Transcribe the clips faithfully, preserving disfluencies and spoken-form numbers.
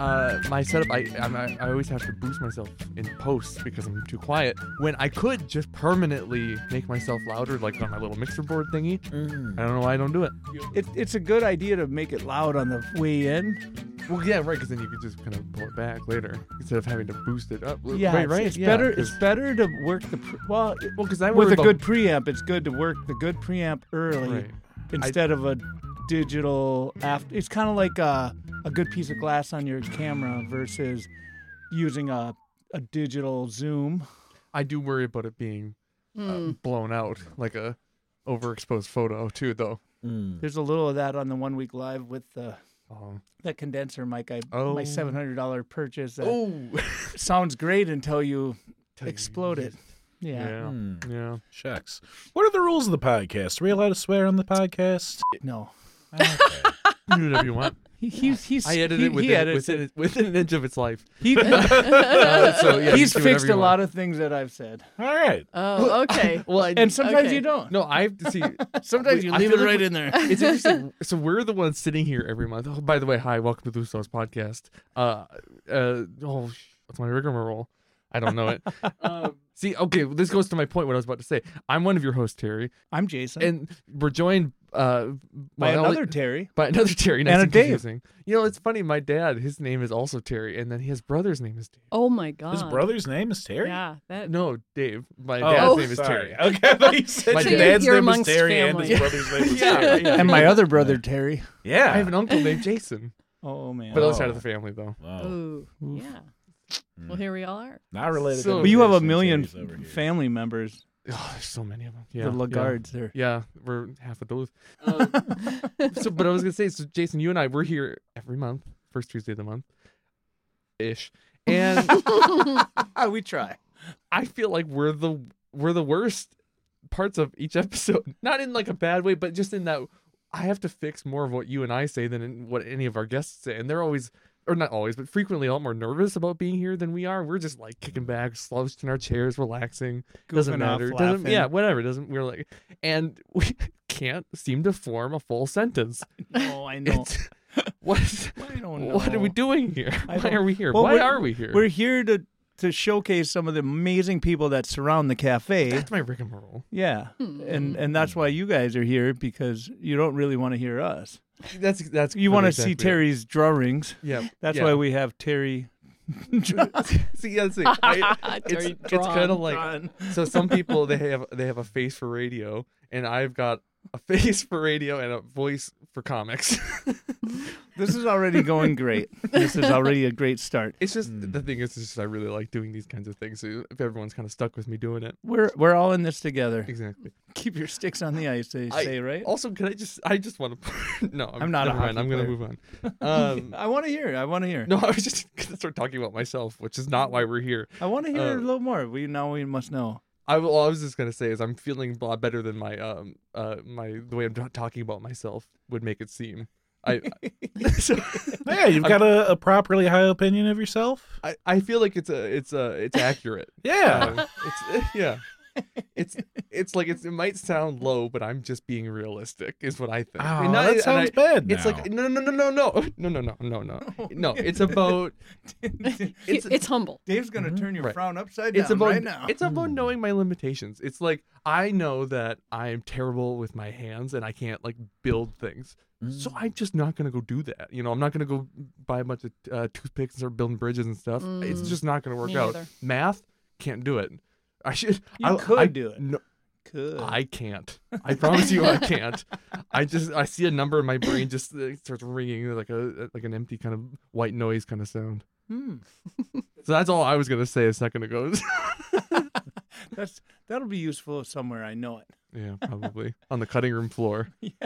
uh, my setup, I, I I always have to boost myself in post because I'm too quiet. When I could just permanently make myself louder, like on my little mixer board thingy. Mm. I don't know why I don't do it. It, it's a good idea to make it loud on the way in. Well, yeah, right, because then you could just kind of pull it back later instead of having to boost it up. Yeah, right, it's, right. it's yeah, better. 'cause- It's better to work the pre- well. well, because I With worry a about- good preamp, it's good to work the good preamp early Right. instead of a digital after. It's kind of like a, a good piece of glass on your camera versus using a a digital zoom. I do worry about it being uh, Mm. blown out, like a overexposed photo too, though. Mm. There's a little of that on the one week live with the Um, that condenser mic. I Oh. my seven hundred dollar purchase. That oh, sounds great until you Tell you- explode it. Yeah. Yeah, Mm. yeah. Shucks. What are the rules of the podcast? Are we allowed to swear on the podcast? No. Okay. You do whatever you want. He, he's he's I edited he, it within, he edits within, it. within an inch of its life. He, Uh, so yeah, he's you do fixed whatever you a want. lot of things that I've said, All right. Oh, okay. Well, I, and sometimes Okay. you don't. no, I have to see. Sometimes we- you I leave feel it like right we- in there. It's interesting. So we're the ones sitting here every month. Oh, by the way, hi, welcome to the Usos podcast. Uh, uh, oh, sh- what's my rigmarole? I don't know it. um, see, okay, well, this goes to my point. What I was about to say. I'm one of your hosts, Terry, I'm Jason. and we're joined uh, by well, another Terry. by another Terry. Nice And a and Dave. confusing. You know, it's funny. My dad, his name is also Terry, and then his brother's name is Dave. Oh my god. His brother's name is Terry? Yeah. That. No, Dave. My Oh, dad's name is sorry. Terry. Okay, I thought you said My your dad- dad's You're name is amongst Terry and family. his brother's name is Yeah, Terry. yeah. And my other brother Terry. Yeah. I have an uncle named Jason, Oh man. but Oh. other side of the family though. Wow. Ooh. Oof. Yeah. Well, here we all are. Not related. So- to But you have a Jason million Terry's over here. family members. Oh, there's so many of them. Yeah, the yeah. Lagardes there. Yeah, we're half of those. Um, so, but I was gonna say, so Jason, you and I, we're here every month, first Tuesday of the month, ish, and we try. I feel like we're the we're the worst parts of each episode. Not in like a bad way, but just in that I have to fix more of what you and I say than in what any of our guests say, and they're always. Or not always, but frequently a lot more nervous about being here than we are. We're just like kicking back, slouched in our chairs, relaxing. Doesn't Goofing off, matter. Doesn't, laughing. yeah, whatever. Doesn't we're like, and we can't seem to form a full sentence. Oh, I know. It's, what? Is, I don't know. what are we doing here? I Why don't- are we here? Well, Why we're- are we here? We're here to to showcase some of the amazing people that surround the cafe. That's my rigmarole. Yeah, and and that's why you guys are here, because you don't really want to hear us. That's that's You want to exactly see it. Terry's drawings. Yeah, That's yeah. why we have Terry. see. Yeah, see, I, it's Terry it's kind of like drawn. so. Some people they have they have a face for radio, and I've got a face for radio and a voice for comics. This is already going great. This is already a great start. It's just Mm. the thing is, it's just I really like doing these kinds of things. So if everyone's kind of stuck with me doing it, We're we're all in this together. exactly. Keep your sticks on the ice, they I- say, right? Also, can I just? I just want to. no, I'm, I'm not a Never mind. hockey I'm gonna player. move on. Um, I want to hear. I want to hear. no, I was just gonna start talking about myself, which is not why we're here. I want to hear Uh, a little more. We now we must know. I, will- all I was just gonna say is I'm feeling a lot better than my um uh my the way I'm t- talking about myself would make it seem. I I, so, Yeah, you've got a, a properly high opinion of yourself. I I feel like it's a it's a it's accurate. Yeah. Um, it's yeah. It's it's like it's, it might sound low, but I'm just being realistic, is what I think. Oh, And not- that and sounds I- bad. It's now. like no no no no no no no no no no no. It's about It's, it's it's humble. Dave's gonna Mhm. turn your Right. frown upside down it's about right now. it's about Hmm. knowing my limitations. It's like I know that I am terrible with my hands and I can't like build things. So Mm. I'm just not gonna go do that. You know, I'm not gonna go buy a bunch of uh, toothpicks and start building bridges and stuff. It's Mm. just not gonna work Me out. neither. Math can't do it. I should. You I, could I, do it. No, Could. I can't. I promise you, I can't. I just I see a number in my brain just uh, starts ringing like a like an empty kind of white noise kind of sound. Hmm. So that's all I was gonna say a second ago. That's that'll be useful somewhere. I know it. Yeah, probably on the cutting room floor.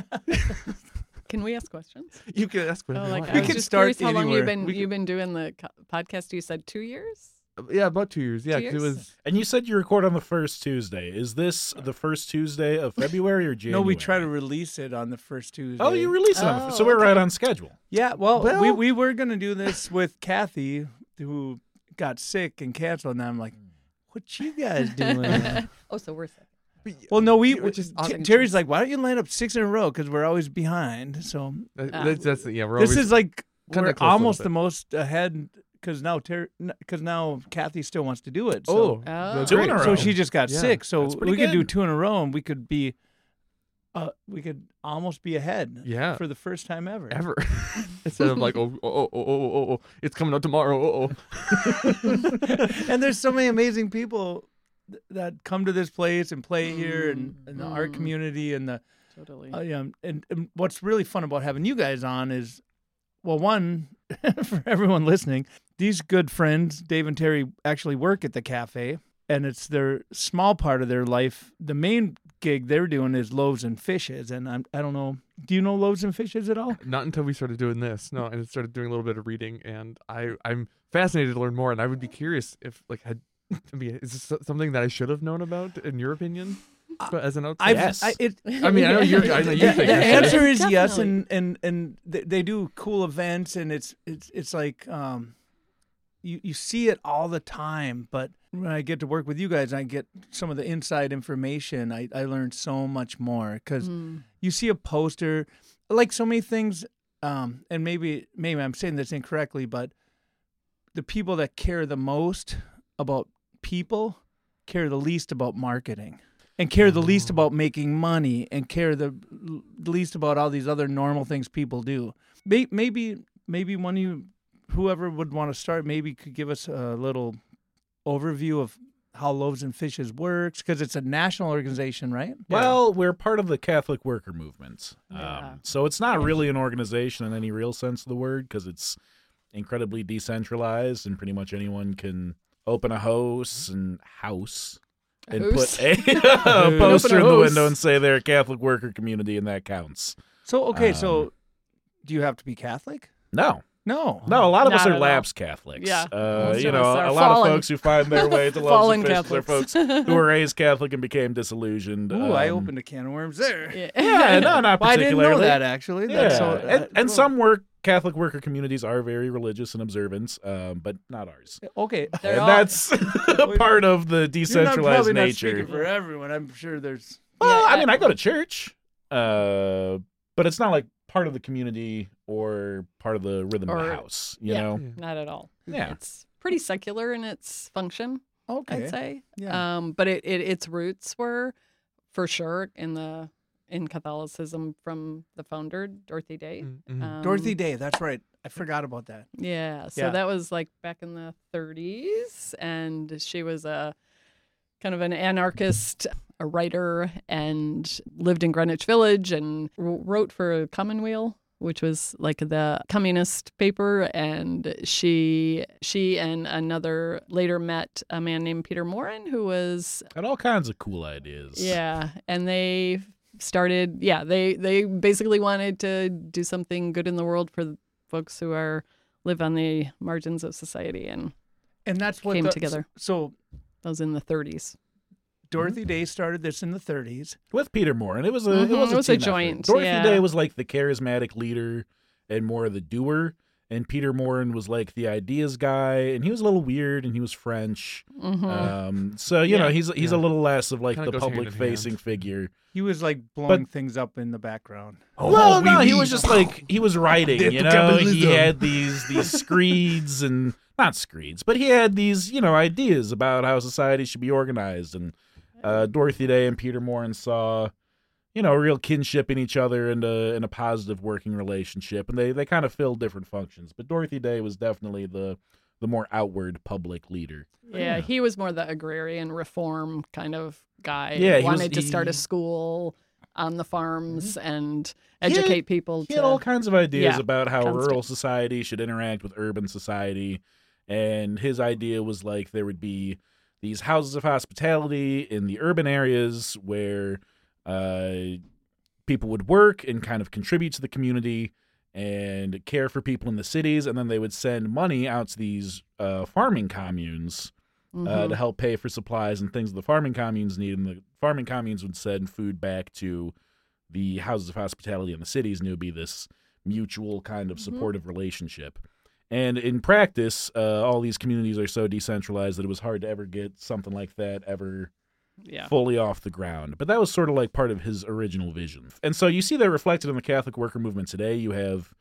Can we ask questions? You can ask Oh, whatever you like, want. I We was can just start curious how long anywhere. you've been We you've been doing the co- podcast. You said two years. Yeah, about two years. Yeah, Two 'cause it years? was. And you said you record on the first Tuesday. Is this the first Tuesday of February or January? No, we try to release it on the first Tuesday. Oh, you release it. on the- Oh, so we're okay. right on schedule. Yeah. Well, Well- we we were gonna do this with Kathy, who got sick and canceled, and I'm like, what you guys doing? Oh, so we're sick. Well, no, we, You were just T- on- Terry's like, why don't you line up six in a row? Because we're always behind. So That- Ah. that's, that's yeah. We're this always, is like Kinda we're close a little almost bit. the most ahead because now because now Kathy still wants to do it. So, Oh, Oh. that's Two great. in a so row. she just got Yeah, sick. So that's pretty we could do good. two in a row, and we could be, uh, we could almost be ahead. Yeah. For the first time ever. Ever. Instead of like, oh, oh, oh, oh, oh, oh, oh, it's coming out tomorrow. Oh, oh. And there's so many amazing people th- that come to this place and play here, and, and the art Mm. community, and the Totally. uh, yeah, and, and what's really fun about having you guys on is, well, one for everyone listening, these good friends, Dave and Terry, actually work at the cafe, and it's their small part of their life. The main gig they're doing is Loaves and Fishes, and I'm, I don't know. Do you know Loaves and Fishes at all? Not until we started doing this. No, and I started doing a little bit of reading, and I I'm fascinated to learn more. And I would be curious if like had I mean, is this something that I should have known about in your opinion, but as an outsider? I've, Yes. I, it, I mean, I know you're. I know you the, think the I should. answer is yes, Definitely. and and and they, they do cool events, and it's it's it's like um, you you see it all the time. But when I get to work with you guys, I get some of the inside information. I I learn so much more because Mm. you see a poster, like so many things. Um, and maybe maybe I'm saying this incorrectly, but the people that care the most about people care the least about marketing. And care the least about making money, and care the l- least about all these other normal things people do. May- Maybe, maybe one of you, whoever would want to start, maybe could give us a little overview of how Loaves and Fishes works, because it's a national organization, right? Well, we're part of the Catholic Worker Movement. Yeah. Um, so it's not really an organization in any real sense of the word because it's incredibly decentralized and pretty much anyone can open a house and house and House? put a, a poster a in the house. window and say they're a Catholic worker community and that counts. So okay, so Um, do you have to be Catholic? No. No. No, a lot of us Not are at all. lapsed Catholics. Yeah, Uh, most you of know, us are a lot fallen- of folks who find their way to Loaves Fallen and Fishes are Catholics. folks who were raised Catholic and became disillusioned. Ooh, I Um, opened a can of worms there. Yeah. Yeah, no, not Well, I didn't particularly. know that actually. Yeah, That's so, and, uh, and well, some work Catholic worker communities are very religious and observant, um, but not ours. okay. They're And all- that's part of the You're not, decentralized probably not nature. speaking for everyone. I'm sure there's. Well, Yeah, I mean, I go to church, uh, but it's not like part of the community or part of the rhythm of Or- the house. You yeah. know? Not at all. Yeah. It's pretty secular in its function, Okay. I'd say. Yeah. Um, but it, it its roots were for sure in the in Catholicism from the founder, Dorothy Day. Mm, mm. Um, Dorothy Day. That's right. I forgot about that. Yeah. So Yeah. that was like back in the thirties. And she was a kind of an anarchist, a writer, and lived in Greenwich Village and w- wrote for Commonweal, which was like the communist paper. And she she and another later met a man named Peter Morin, who was Got all kinds of cool ideas. yeah, and they started. Yeah, they they basically wanted to do something good in the world for folks who are live on the margins of society, and And that's what Came the- together. So that was in the thirties. Dorothy Mm-hmm. Day started this in the thirties. With Peter Moore, and it was a Mhm, it was a, it was a team effort. joint, Dorothy yeah. Day was like the charismatic leader and more of the doer, and Peter Morin was like the ideas guy, and he was a little weird and he was French. hmm Um, so you know Yeah. he's he's Yeah. a little less of like Kinda the goes hand in public facing hand. figure. He was like blowing things up in the background. well, no, he was just like he was writing. Death You to know, he capitalism. had these these screeds and not screeds, but he had these you know ideas about how society should be organized. And uh, Dorothy Day and Peter Morin saw, you know, a real kinship in each other and a and a positive working relationship, and they they kind of filled different functions. But Dorothy Day was definitely the the more outward public leader. Yeah, he was more the agrarian reform kind of guy. Yeah, he was- wanted to start a he- school on the farms and He had- educate people He to. had all kinds of ideas yeah, about how constant. rural society should interact with urban society. And his idea was like there would be these houses of hospitality in the urban areas where uh, people would work and kind of contribute to the community and care for people in the cities. And then they would send money out to these uh, farming communes uh, Mhm. to help pay for supplies and things the farming communes need. And the farming communes would send food back to the houses of hospitality in the cities, and it would be this mutual kind of Mhm. supportive relationship. And in practice, uh, all these communities are so decentralized that it was hard to ever get something like that ever yeah. fully off the ground. But that was sort of like part of his original vision. And so you see that reflected in the Catholic worker movement today. You have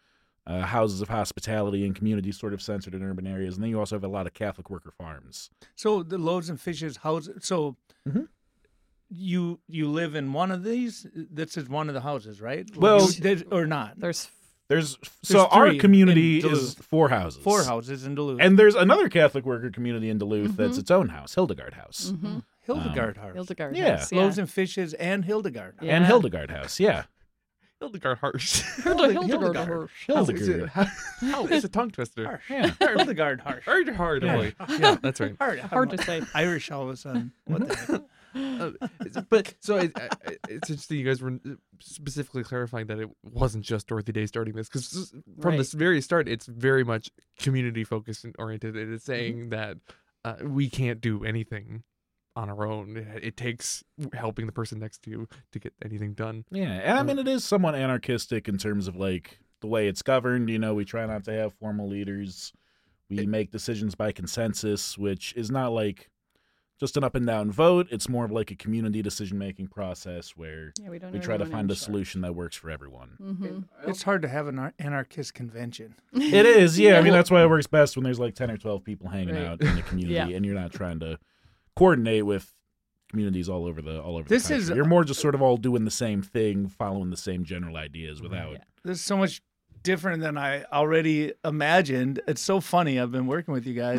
uh, houses of hospitality and communities sort of centered in urban areas. And then you also have a lot of Catholic worker farms. So the Loaves and Fishes house. So Mhm. you you live in one of these. This is one of the houses, right? Well- You did- or not. There's There's so There's our three community in is Duluth. four houses. Four houses in Duluth. And there's another Catholic worker community in Duluth Mhm. that's its own house, Hildegard House. mhm. Hildegard House. Hildegard. Yeah. House, Loaves and Fishes and Hildegard. House. Yeah. And Hildegard House, yeah. Hildegard Harsh. Hildegard. Hildegard. Hildegard. Hildegard. How? It's a tongue twister. Harsh. Yeah. Hildegard Harsh. Hard, hard. Yeah. boy. Yeah, that's right. Hard, Hard to say. Irish all of a sudden. What the heck? Uh, it's- but so it, uh, it's interesting you guys were specifically clarifying that it wasn't just Dorothy Day starting this, because from Right. this very start it's very much community focused and oriented. It is saying that uh, we can't do anything on our own. It, it takes helping the person next to you to get anything done. Yeah, and I mean, it is somewhat anarchistic in terms of like the way it's governed. You know, we try not to have formal leaders. We make decisions by consensus, which is not like just an up and down vote. It's more of like a community decision making process where Yeah, we don't. we try to find a solution that works for everyone. Mm-hmm. It's hard to have an ar- anarchist convention. It is, yeah. I mean, Well- that's why it works best when there's like ten or twelve people hanging Right. out in the community, Yeah. and you're not trying to coordinate with communities all over the all over This the is- country. You're more just sort of all doing the same thing, following the same general ideas without. Yeah. This is so much different than I already imagined. It's so funny. I've been working with you guys.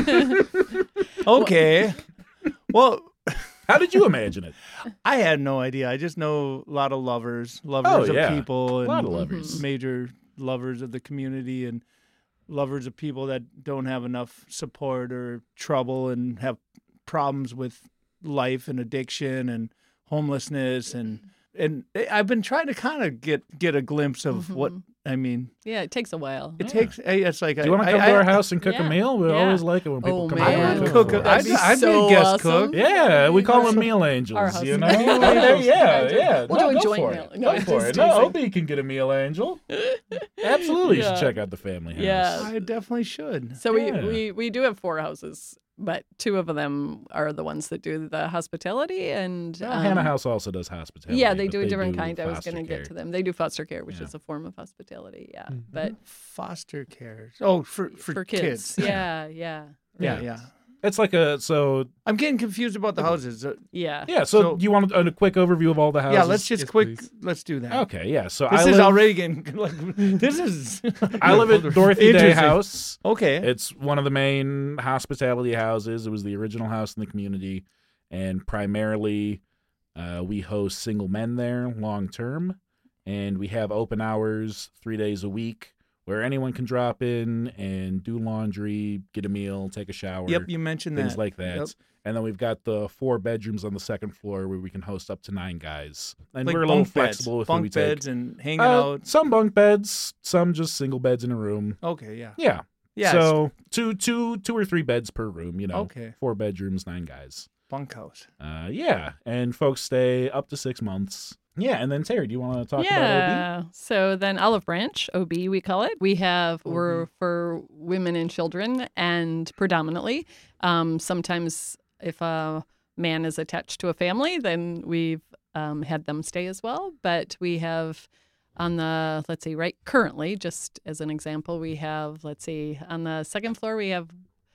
Okay. Well, How did you imagine it? I had no idea. I just know a lot of lovers, lovers Oh, of yeah. people, A and lot of lovers. major lovers of the community, and lovers of people that don't have enough support or trouble and have problems with life and addiction and homelessness, and and I've been trying to kind of get get a glimpse of what Mhm. I mean. Yeah, it takes a while. It Yeah. takes. It's like Do you want to come I, to I, our house and cook Yeah. a meal? We Yeah. always like it when people Oh, come man. over I and would cook. cook. for I'd, us. That'd be I'd be so a guest awesome. cook. Yeah, we call them meal angels. Our house You is know? a meal angel. yeah, yeah. We'll no, do a go joint for meal. It. No, go I'm for just it. No, teasing. Opie can get a meal angel. Absolutely, you Yeah. should check out the family house. Yeah. I definitely should. So we, Yeah. we we do have four houses, but two of them are the ones that do the hospitality, and Well, um, Hannah House also does hospitality. Yeah, they but do a different do kind. I was foster going to care. get to them. They do foster care, which Yeah. is a form of hospitality. Yeah, Mhm. but Foster care. Oh, for for, for kids, yeah, yeah, Yeah, Yeah. yeah. It's like a so I'm getting confused about the houses. Uh, yeah. yeah. So, So- you want a, a quick overview of all the houses? Yeah, let's just Yes, quick. please. Let's do that. Okay, yeah. So This I is live, already getting like. This is. I live at Dorothy Day Interesting. House. Okay. It's one of the main hospitality houses. It was the original house in the community, and primarily uh, we host single men there long term, and we have open hours three days a week where anyone can drop in and do laundry, get a meal, take a shower, Yep, you mentioned things that. like that. Yep. And then we've got the four bedrooms on the second floor where we can host up to nine guys, and Like we're a little bunk beds, flexible with who bunk we take. beds and hanging Uh, out. some bunk beds, some just single beds in a room. Okay, yeah, Yeah. yeah. So two, two, two or three beds per room. You know, Okay. four bedrooms, nine guys. bunkhouse. Uh, yeah, and folks stay up to six months. Yeah, and then Terry, do you want to talk about Yeah. So then Olive Branch, O B, we call it. We have we're for women and children, and predominantly, um, sometimes if a man is attached to a family, then we've um, had them stay as well. But we have on the let's see, right currently, just as an example, we have let's see, on the second floor we have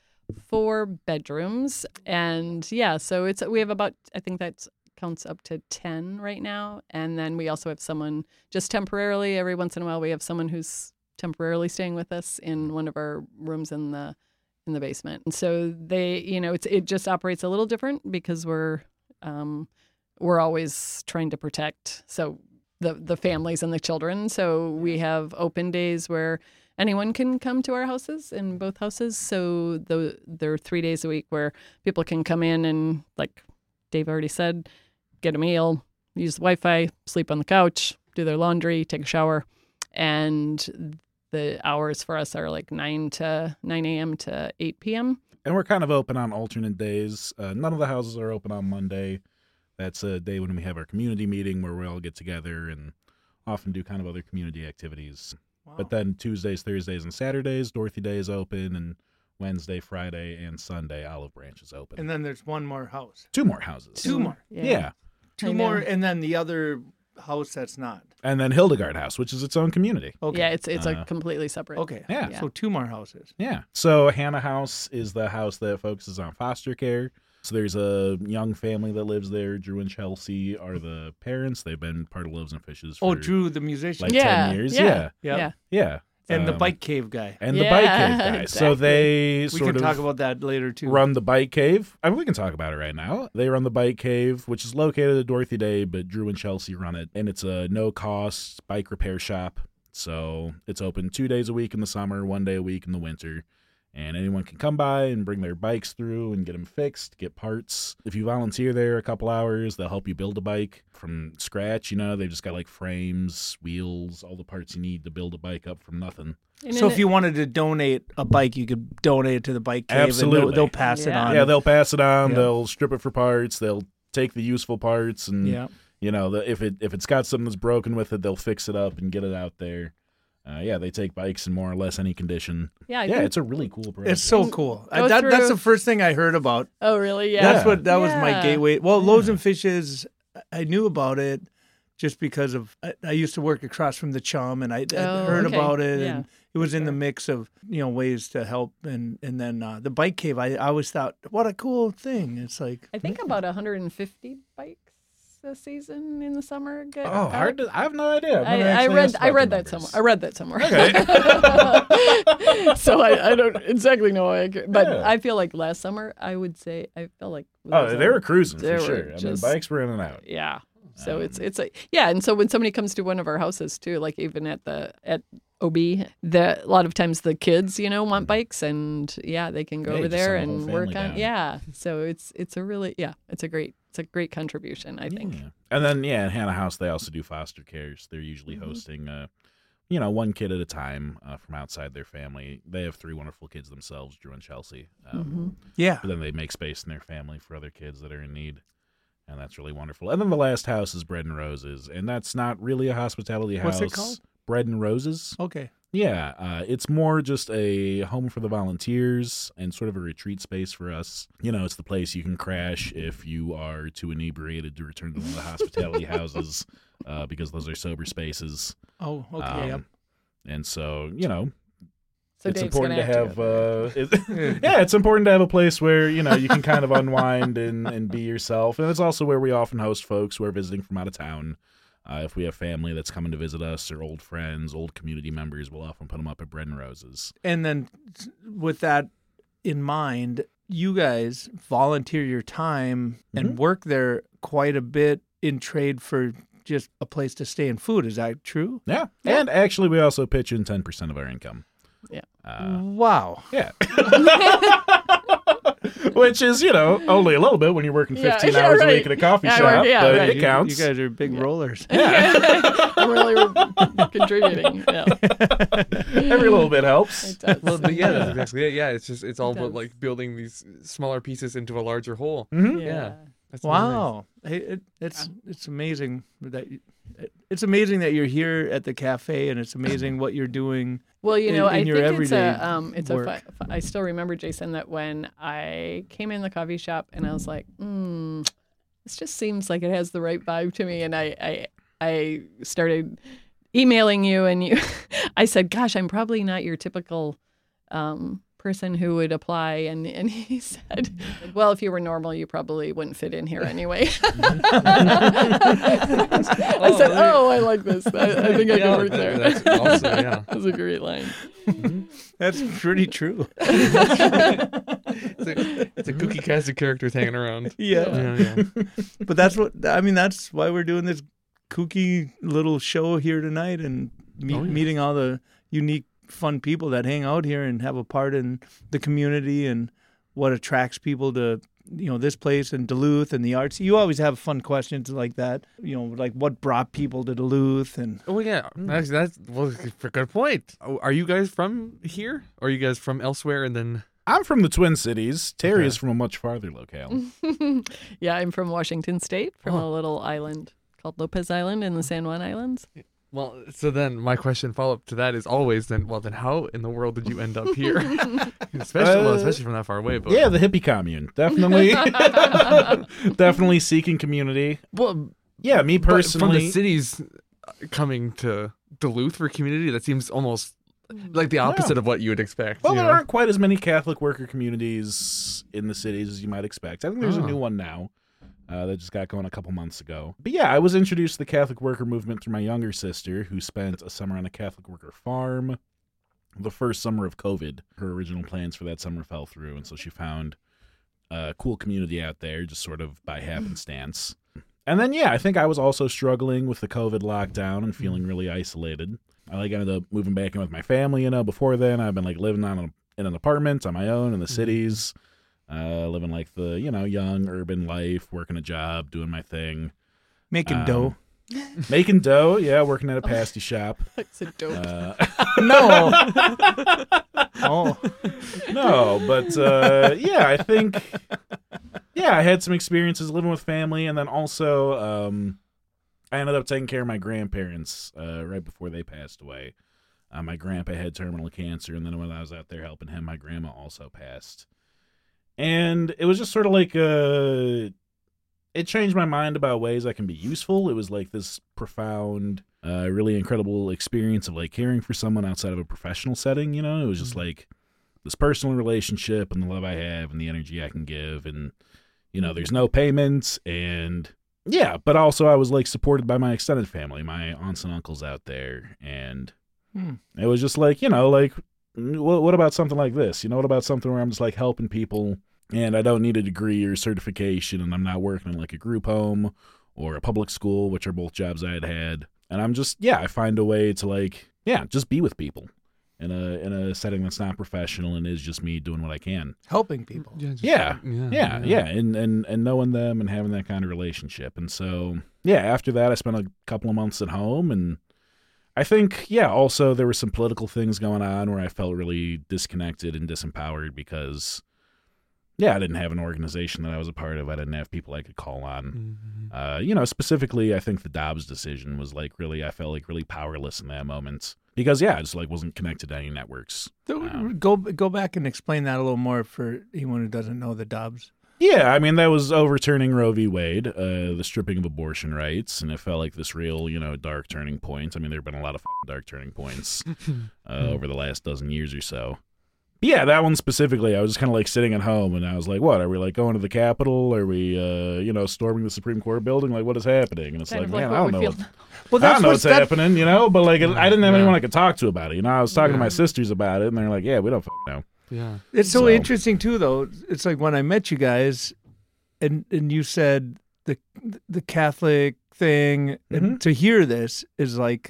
four bedrooms, and yeah, so it's we have about I think that's counts up to ten right now, and then we also have someone just temporarily every once in a while we have someone who's temporarily staying with us in one of our rooms in the in the basement. And so they, you know, it's it just operates a little different because we're um we're always trying to protect so the the families and the children. So we have open days where anyone can come to our houses in both houses. So the there are three days a week where people can come in and, like Dave already said, get a meal, use the Wi-Fi, sleep on the couch, do their laundry, take a shower, and the hours for us are like nine to nine a.m. to eight p.m. And we're kind of open on alternate days. Uh, none of the houses are open on Monday. That's a day when we have our community meeting where we all get together and often do kind of other community activities. Wow. But then Tuesdays, Thursdays, and Saturdays, Dorothy Day is open, and Wednesday, Friday, and Sunday, Olive Branch is open. and then there's one more house. Two more houses. Two more. Yeah. Two I more, know. and then the other house that's not? And then Hildegard House, which is its own community. Okay. Yeah, it's it's Uh, a completely separate. Okay. Yeah. Yeah. So two more houses. Yeah. So Hannah House is the house that focuses on foster care. So there's a young family that lives there. Drew and Chelsea are the parents. They've been part of Loaves and Fishes for Oh, Drew, the musician. like Yeah, ten years. yeah. Yeah. Yeah. Yeah. Yeah. And the Um, bike cave guy. And the bike Yeah, cave guy. So exactly. they We sort can of talk about that later too. run the bike cave. I mean, we can talk about it right now. They run the bike cave, which is located at Dorothy Day, but Drew and Chelsea run it. And it's a no-cost bike repair shop. So it's open two days a week in the summer, one day a week in the winter. And anyone can come by and bring their bikes through and get them fixed, get parts. If you volunteer there a couple hours, they'll help you build a bike from scratch. You know, they've just got like frames, wheels, all the parts you need to build a bike up from nothing. And So in if it- you wanted to donate a bike, you could donate it to the bike cave. Absolutely. And they'll, they'll pass it Yeah. on. Yeah, they'll pass it on. Yeah. They'll strip it for parts. They'll take the useful parts, and Yeah. you know, the, if it if it's got something that's broken with it, they'll fix it up and get it out there. Uh, yeah, they take bikes in more or less any condition. yeah, I yeah, think- it's a really cool project. It's so cool. I, Go that, that's through- the first thing I heard about. oh really? Yeah. That's what that was my Yeah. gateway. Well, Loaves and Fishes, I knew about it just because of I, I used to work across from the Chum, and I I'd Oh, heard okay. about it, Yeah. and it was in the Sure. mix of you know ways to help, and and then uh, the bike cave. I, I always thought, what a cool thing. It's like I think about one hundred fifty bikes a season in the summer. Get Oh, out. hard to. I have no idea. I've I, never I actually read asked I about read the that somewhere. numbers. I read that somewhere. Okay. so I, I don't exactly know. I agree. But Yeah. I feel like last summer I would say I felt like Oh, was they a- were cruising they for were sure. I mean, just- bikes were in and out. yeah. So it's Um, it's like yeah, and so when somebody comes to one of our houses too, like even at the at O B, the a lot of times the kids, you know, want bikes, and yeah, they can go Yeah, you over just there send the whole and work family on down. yeah. So it's it's a really yeah, it's a great it's a great contribution, I think. Yeah. And then yeah, in Hannah House they also do foster cares. They're usually Mhm. hosting uh you know, one kid at a time uh, from outside their family. They have three wonderful kids themselves, Drew and Chelsea. Um, Mhm. yeah, But then they make space in their family for other kids that are in need. And that's really wonderful. And then the last house is Bread and Roses. And that's not really a hospitality house. What's it called? Bread and Roses. okay. Yeah, uh, it's more just a home for the volunteers and sort of a retreat space for us. You know, it's the place you can crash if you are too inebriated to return to one of the hospitality houses, uh, because those are sober spaces. Oh, okay. Um, yep. And so, you know, So it's Dave's important to gonna have, go there. uh, it- yeah, it's important to have a place where, you know, you can kind of unwind and, and be yourself. And it's also where we often host folks who are visiting from out of town. Uh, if we have family that's coming to visit us or old friends, old community members, we'll often put them up at Bread and Roses. And then with that in mind, you guys volunteer your time Mhm. and work there quite a bit in trade for just a place to stay and food. Is that true? Yeah. Yeah. And actually, we also pitch in ten percent of our income. Yeah. Uh, Wow. yeah. Which is, you know, only a little bit when you're working Yeah, fifteen yeah, hours a right. week at a coffee Yeah, shop, right, yeah, but right. it You- counts. You, guys are big rollers. I'm really contributing. Yeah. Every little bit helps. It does. Well, but yeah, that's exactly it. Yeah, it's just it's all It about does. like building these smaller pieces into a larger whole. Mhm. Yeah. That's really nice. Wow. Hey, it, it's it's amazing that you, it's amazing that you're here at the cafe, and it's amazing what you're doing. Well, you in- know, in I your think it's a everyday um, it's work. a. Fi- I still remember, Jason, that when I came in the coffee shop and I was like, hmm, this just seems like it has the right vibe to me, and I I I started emailing you, and you, I said, gosh, I'm probably not your typical um, person who would apply, and and he said, well, if you were normal, you probably wouldn't fit in here anyway. I said, oh, I like this. I, I think I Yeah, can work that- there. that's awesome, yeah. That's a great line. That's pretty true. It's a, it's a cookie cast of characters hanging around. Yeah. Yeah, yeah. But that's what I mean. That's why we're doing this kooky little show here tonight, and me- Oh, yes. meeting all the unique, fun people that hang out here and have a part in the community, and what attracts people to you know this place and Duluth and the arts. You always have fun questions like that. You know, like what brought people to Duluth, and Oh yeah, that's that's well, a good point. Oh, are you guys from here, or are you guys from elsewhere? And then I'm from the Twin Cities. Terry Okay. is from a much farther locale. Yeah, I'm from Washington State, from Oh. a little island called Lopez Island in the San Juan Islands. well, so then my question follow up to that is always then well then how in the world did you end up here? especially well, Uh, especially from that far away. But Yeah, the hippie commune. Definitely. Definitely seeking community. well, yeah, me But from personally, the cities coming to Duluth for community, that seems almost like the opposite Yeah. of what you would expect. well, you there know? aren't quite as many Catholic worker communities in the cities as you might expect. I think there's Oh. a new one now uh, that just got going a couple months ago. But yeah, I was introduced to the Catholic worker movement through my younger sister, who spent a summer on a Catholic worker farm. The first summer of COVID, her original plans for that summer fell through, and so she found a cool community out there just sort of by happenstance. And then, yeah, I think I was also struggling with the COVID lockdown and feeling really isolated. I like ended up moving back in with my family, you know. Before then, I've been like living on a, in an apartment on my own in the cities, uh, living like the, you know, young urban life, working a job, doing my thing. Making Um, dough. Making dough, yeah, working at a pasty shop. It's a dope. Uh, No. Oh. no, but uh, yeah, I think, yeah, I had some experiences living with family, and then also um, I ended up taking care of my grandparents uh, right before they passed away. Uh, my grandpa had terminal cancer, and then when I was out there helping him, my grandma also passed. And it was just sort of like uh it changed my mind about ways I can be useful. It was like this profound, uh, really incredible experience of like caring for someone outside of a professional setting. You know, it was just like this personal relationship and the love I have and the energy I can give, and you know, there's no payments, and yeah, but also I was like supported by my extended family, my aunts and uncles out there, and Hmm. it was just like, you know, like what, what about something like this? You know, what about something where I'm just like helping people, and I don't need a degree or certification, and I'm not working in like a group home or a public school, which are both jobs I had had, and I'm just, yeah, I find a way to like, yeah, just be with people in a in a setting that's not professional and is just me doing what I can. Helping people. Yeah, just- Yeah, yeah, Yeah, yeah, and, and and knowing them and having that kind of relationship. And so, yeah, after that, I spent a couple of months at home, and I think, yeah, also there were some political things going on where I felt really disconnected and disempowered because, yeah, I didn't have an organization that I was a part of. I didn't have people I could call on. Mhm. Uh, you know, specifically, I think the Dobbs decision was like really, I felt like really powerless in that moment because, yeah, I just like wasn't connected to any networks. So, Wow. Go go back and explain that a little more for anyone who doesn't know the Dobbs. Yeah, I mean, that was overturning Roe v. Wade, uh, the stripping of abortion rights, and it felt like this real, you know, dark turning point. I mean, there have been a lot of f***ing dark turning points uh, over the last dozen years or so. But yeah, that one specifically, I was just kind of like sitting at home, and I was like, what, are we like going to the Capitol? Are we, uh, you know, storming the Supreme Court building? Like, what is happening? And it's Kind like, of like man, what I don't we know feel. what, Well, I that's don't know what's what's that, happening, you know? But like, it, I didn't have Yeah. anyone I could talk to about it. You know, I was talking to my Yeah. sisters about it, and they're like, yeah, we don't f- know. Yeah. It's so, So- interesting too, though. It's like when I met you guys, and and you said the the Catholic thing, and Mhm. to hear this is like,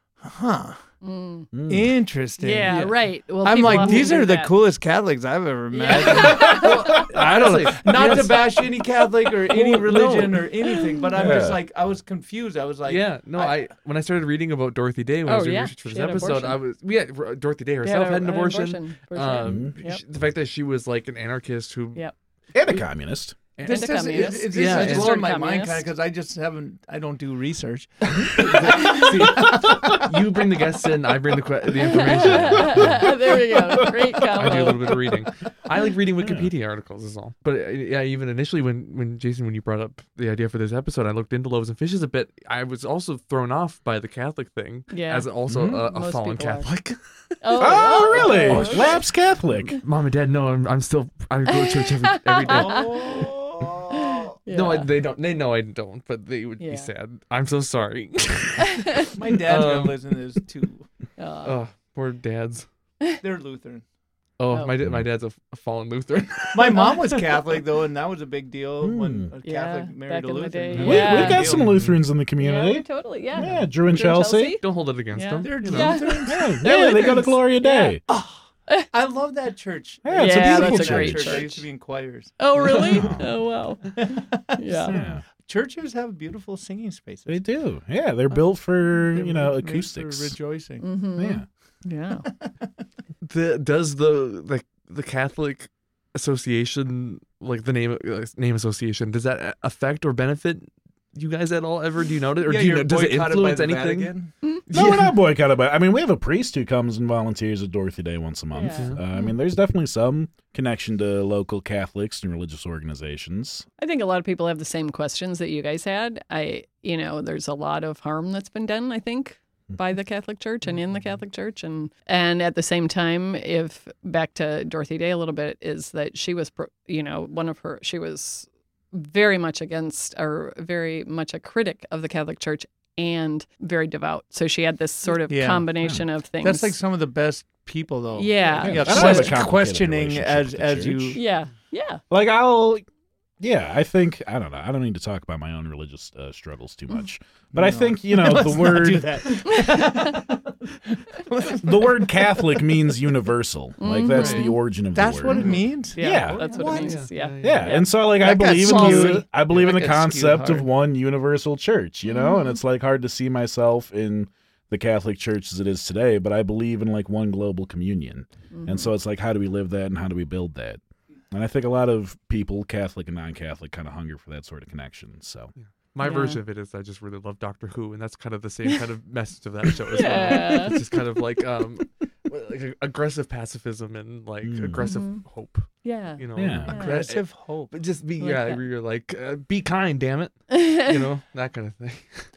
huh, Mm. Mm. interesting. Yeah, right. Well, I'm people like, often these do are the that. coolest Catholics I've ever met. Yeah. I don't know, not Yes. to bash any Catholic or any Well, religion no. or anything, but I'm Yeah. just like, I was confused. I was like, yeah, no, I- I, when I started reading about Dorothy Day when I Oh, was doing yeah. research for She this had an episode, abortion. I was yeah, R- Dorothy Day They herself had an abortion. abortion, for sure. Um, Yep. sh- the fact that she was like an anarchist who Yep. And a communist. and- This And a is, it, communist. it, this Yeah, is and- blowing my Registered mind kind of communist. because I just haven't, I don't do research. See, you bring the guests in, I bring the que- the information. There we go. Great combo. I do a little bit of reading. I like reading Wikipedia articles is all. But uh, yeah, even initially when, when Jason, when you brought up the idea for this episode, I looked into loaves and fishes a bit. I was also thrown off by the Catholic thing Yeah. as also Mhm. a, a Most fallen people are. Catholic. Oh, Oh, really? Oh, Lapsed Catholic. Mom and Dad, no, I'm, I'm still, I go to church every, every day. Oh, yeah. No, I, they don't. They know I don't, but they would Yeah. be sad. I'm so sorry. my dad's Um, gonna listen to this too. Uh, Oh, poor dads. They're Lutheran. Oh, Oh. my da- my dad's a, a fallen Lutheran. My mom was Catholic though, and that was a big deal when Hmm. a Yeah, Catholic married back a in the Lutheran. day, We, Yeah. we've got some Lutherans in the yeah, community. we totally. Yeah. Yeah, Drew and Drew and Chelsea. Chelsea. Don't hold it against Yeah. them. They're you know. Yeah. Lutherans. Yeah, They're yeah, they go to Lutherans. Gloria Day. I love that church. Yeah, it's Yeah, a beautiful that's a great church. I church. used to be in choirs. Oh, really? Wow. Oh, wow. Yeah. Yeah, Churches have beautiful singing spaces. they do. Yeah, they're built for, They're you know, made for acoustics. rejoicing. Mm-hmm. Yeah. Yeah. The, does the, the the Catholic Association, like the name uh, name association, does that affect or benefit you guys at all? Ever do you notice, or yeah, do you you're know, does it boycotted by influence the anything? Vatican. No, Yeah. we're not boycotted, but I mean, we have a priest who comes and volunteers at Dorothy Day once a month. Yeah. Uh, I mean, there's definitely some connection to local Catholics and religious organizations. I think a lot of people have the same questions that you guys had. I, you know, there's a lot of harm that's been done, I think, by the Catholic Church and in the Catholic Church. And and at the same time, if back to Dorothy Day a little bit, is that she was, pro- you know, one of her, she was very much against or very much a critic of the Catholic Church and very devout. So she had this sort of Yeah. combination of things. That's like some of the best people, though. Yeah. You Yeah, got I don't have a quest- complicated questioning relationship as with the as you. church. Yeah. Yeah. Like, I'll, yeah, I think, I don't know. I don't need to talk about my own religious uh, struggles too much. But I No. think, you know, the Let's not do word, that. the word Catholic means universal. Like, that's Right. the origin of That's the what word. it means. Yeah. That's what, What? it means. Yeah. Yeah, and so like I That got believe in skewed. the I believe in That the got skewed concept of hard. one universal church, you know, and it's like hard to see myself in the Catholic Church as it is today, but I believe in like one global communion. And so it's like, how do we live that and how do we build that? And I think a lot of people, Catholic and non-Catholic, kind of hunger for that sort of connection. So My Yeah. version of it is I just really love Doctor Who, and that's kind of the same kind of message of that show as Yeah. well. It's just kind of like um, like a- aggressive pacifism and like Mm. aggressive Mhm. hope. Yeah. You know, Yeah. Aggra- Aggressive hope. But just be I like yeah, that. where you're like uh, be kind, damn it, you know, that kind of thing.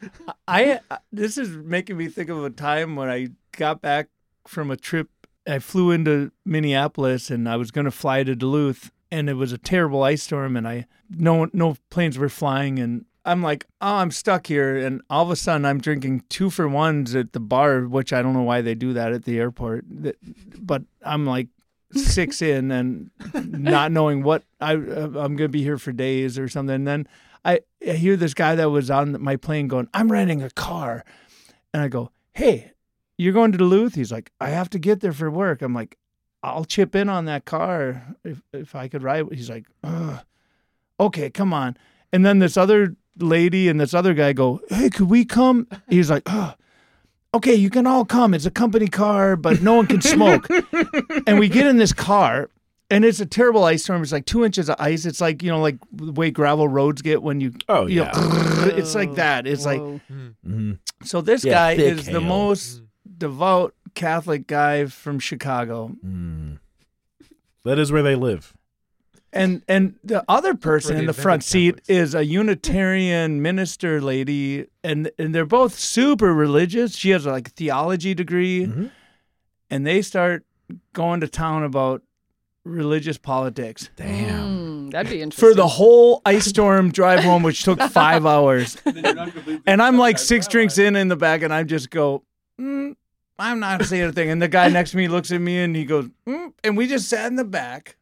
I I- this is making me think of a time when I got back from a trip. I flew into Minneapolis and I was going to fly to Duluth, and it was a terrible ice storm, and I no no planes were flying, and I'm like, oh, I'm stuck here, and all of a sudden I'm drinking two for ones at the bar, which I don't know why they do that at the airport, That- but I'm like six in and not knowing what I I'm going to be here for days or something. And then I, I hear this guy that was on my plane going, I'm renting a car. And I go, hey, you're going to Duluth? He's like, I have to get there for work. I'm like, I'll chip in on that car if if I could ride. He's like, Ugh. Okay, come on. And then this other lady and this other guy go, hey, could we come? He's like, oh, okay, you can all come. It's a company car, but no one can smoke. And we get in this car, and it's a terrible ice storm. It's like two inches of ice. It's like, you know, like the way gravel roads get when you, oh you yeah. know, it's like that. It's like, Whoa. Mhm. so this Yeah, guy thick is the hail. most devout Catholic guy from Chicago. Mm. That is where they live. And and the other person they in the invented front seat Catholics. is a Unitarian minister lady, and and they're both super religious. She has like a theology degree, Mhm. and they start going to town about religious politics Damn. Mm, that'd be interesting. for the whole ice storm drive home, which took five hours. And I'm like six drinks in in the back, and I just go, mm, I'm not saying anything. And the guy next to me looks at me, and he goes, mm, and we just sat in the back.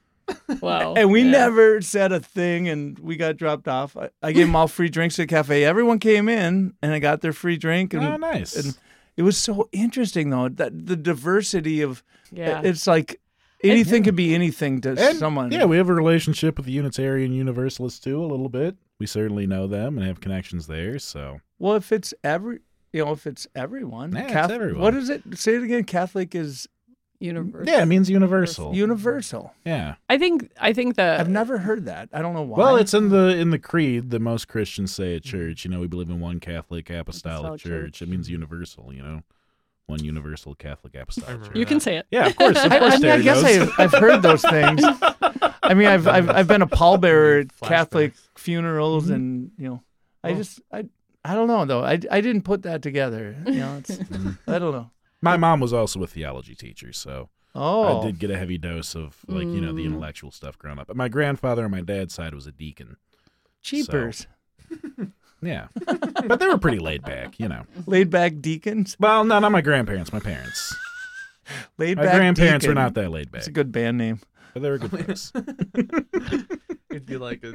Wow. And we Yeah. never said a thing, and we got dropped off. I, I gave them all free drinks at the cafe. Everyone came in, and I got their free drink, and Oh, nice. and it was so interesting though that the diversity of Yeah. it's like anything could be anything to And, someone. yeah, we have a relationship with the Unitarian Universalists too, a little bit. We certainly know them and have connections there. So Well, if it's every, you know, if it's everyone, Yeah, it's Cath- everyone. What is it? Say it again. Catholic is Universe. yeah, it means universal. universal. Yeah. I think I think that I've never heard that. I don't know why. Well, it's in the in the creed that most Christians say at church. You know, we believe in one Catholic apostolic, Apostolic church. church. It means universal. You know, one universal Catholic apostolic remember church. you can say it. Yeah, of course, of I, course. I, mean, I Terry guess knows. I've, I've heard those things. I mean, I've I've, I've been a pallbearer at Flashbacks. Catholic funerals, Mhm. and you know, I Oh. just I I don't know though. I, I didn't put that together. You know, it's I don't know. My mom was also a theology teacher, so Oh, I did get a heavy dose of like you know the Mm. intellectual stuff growing up. But my grandfather on my dad's side was a deacon. cheapers, Yeah, but they were pretty laid back. You know. laid back deacons, Well, no, not my grandparents. My parents. laid My back. grandparents deacon. were not that laid back, It's a good band name. but they were good folks. It'd be like a.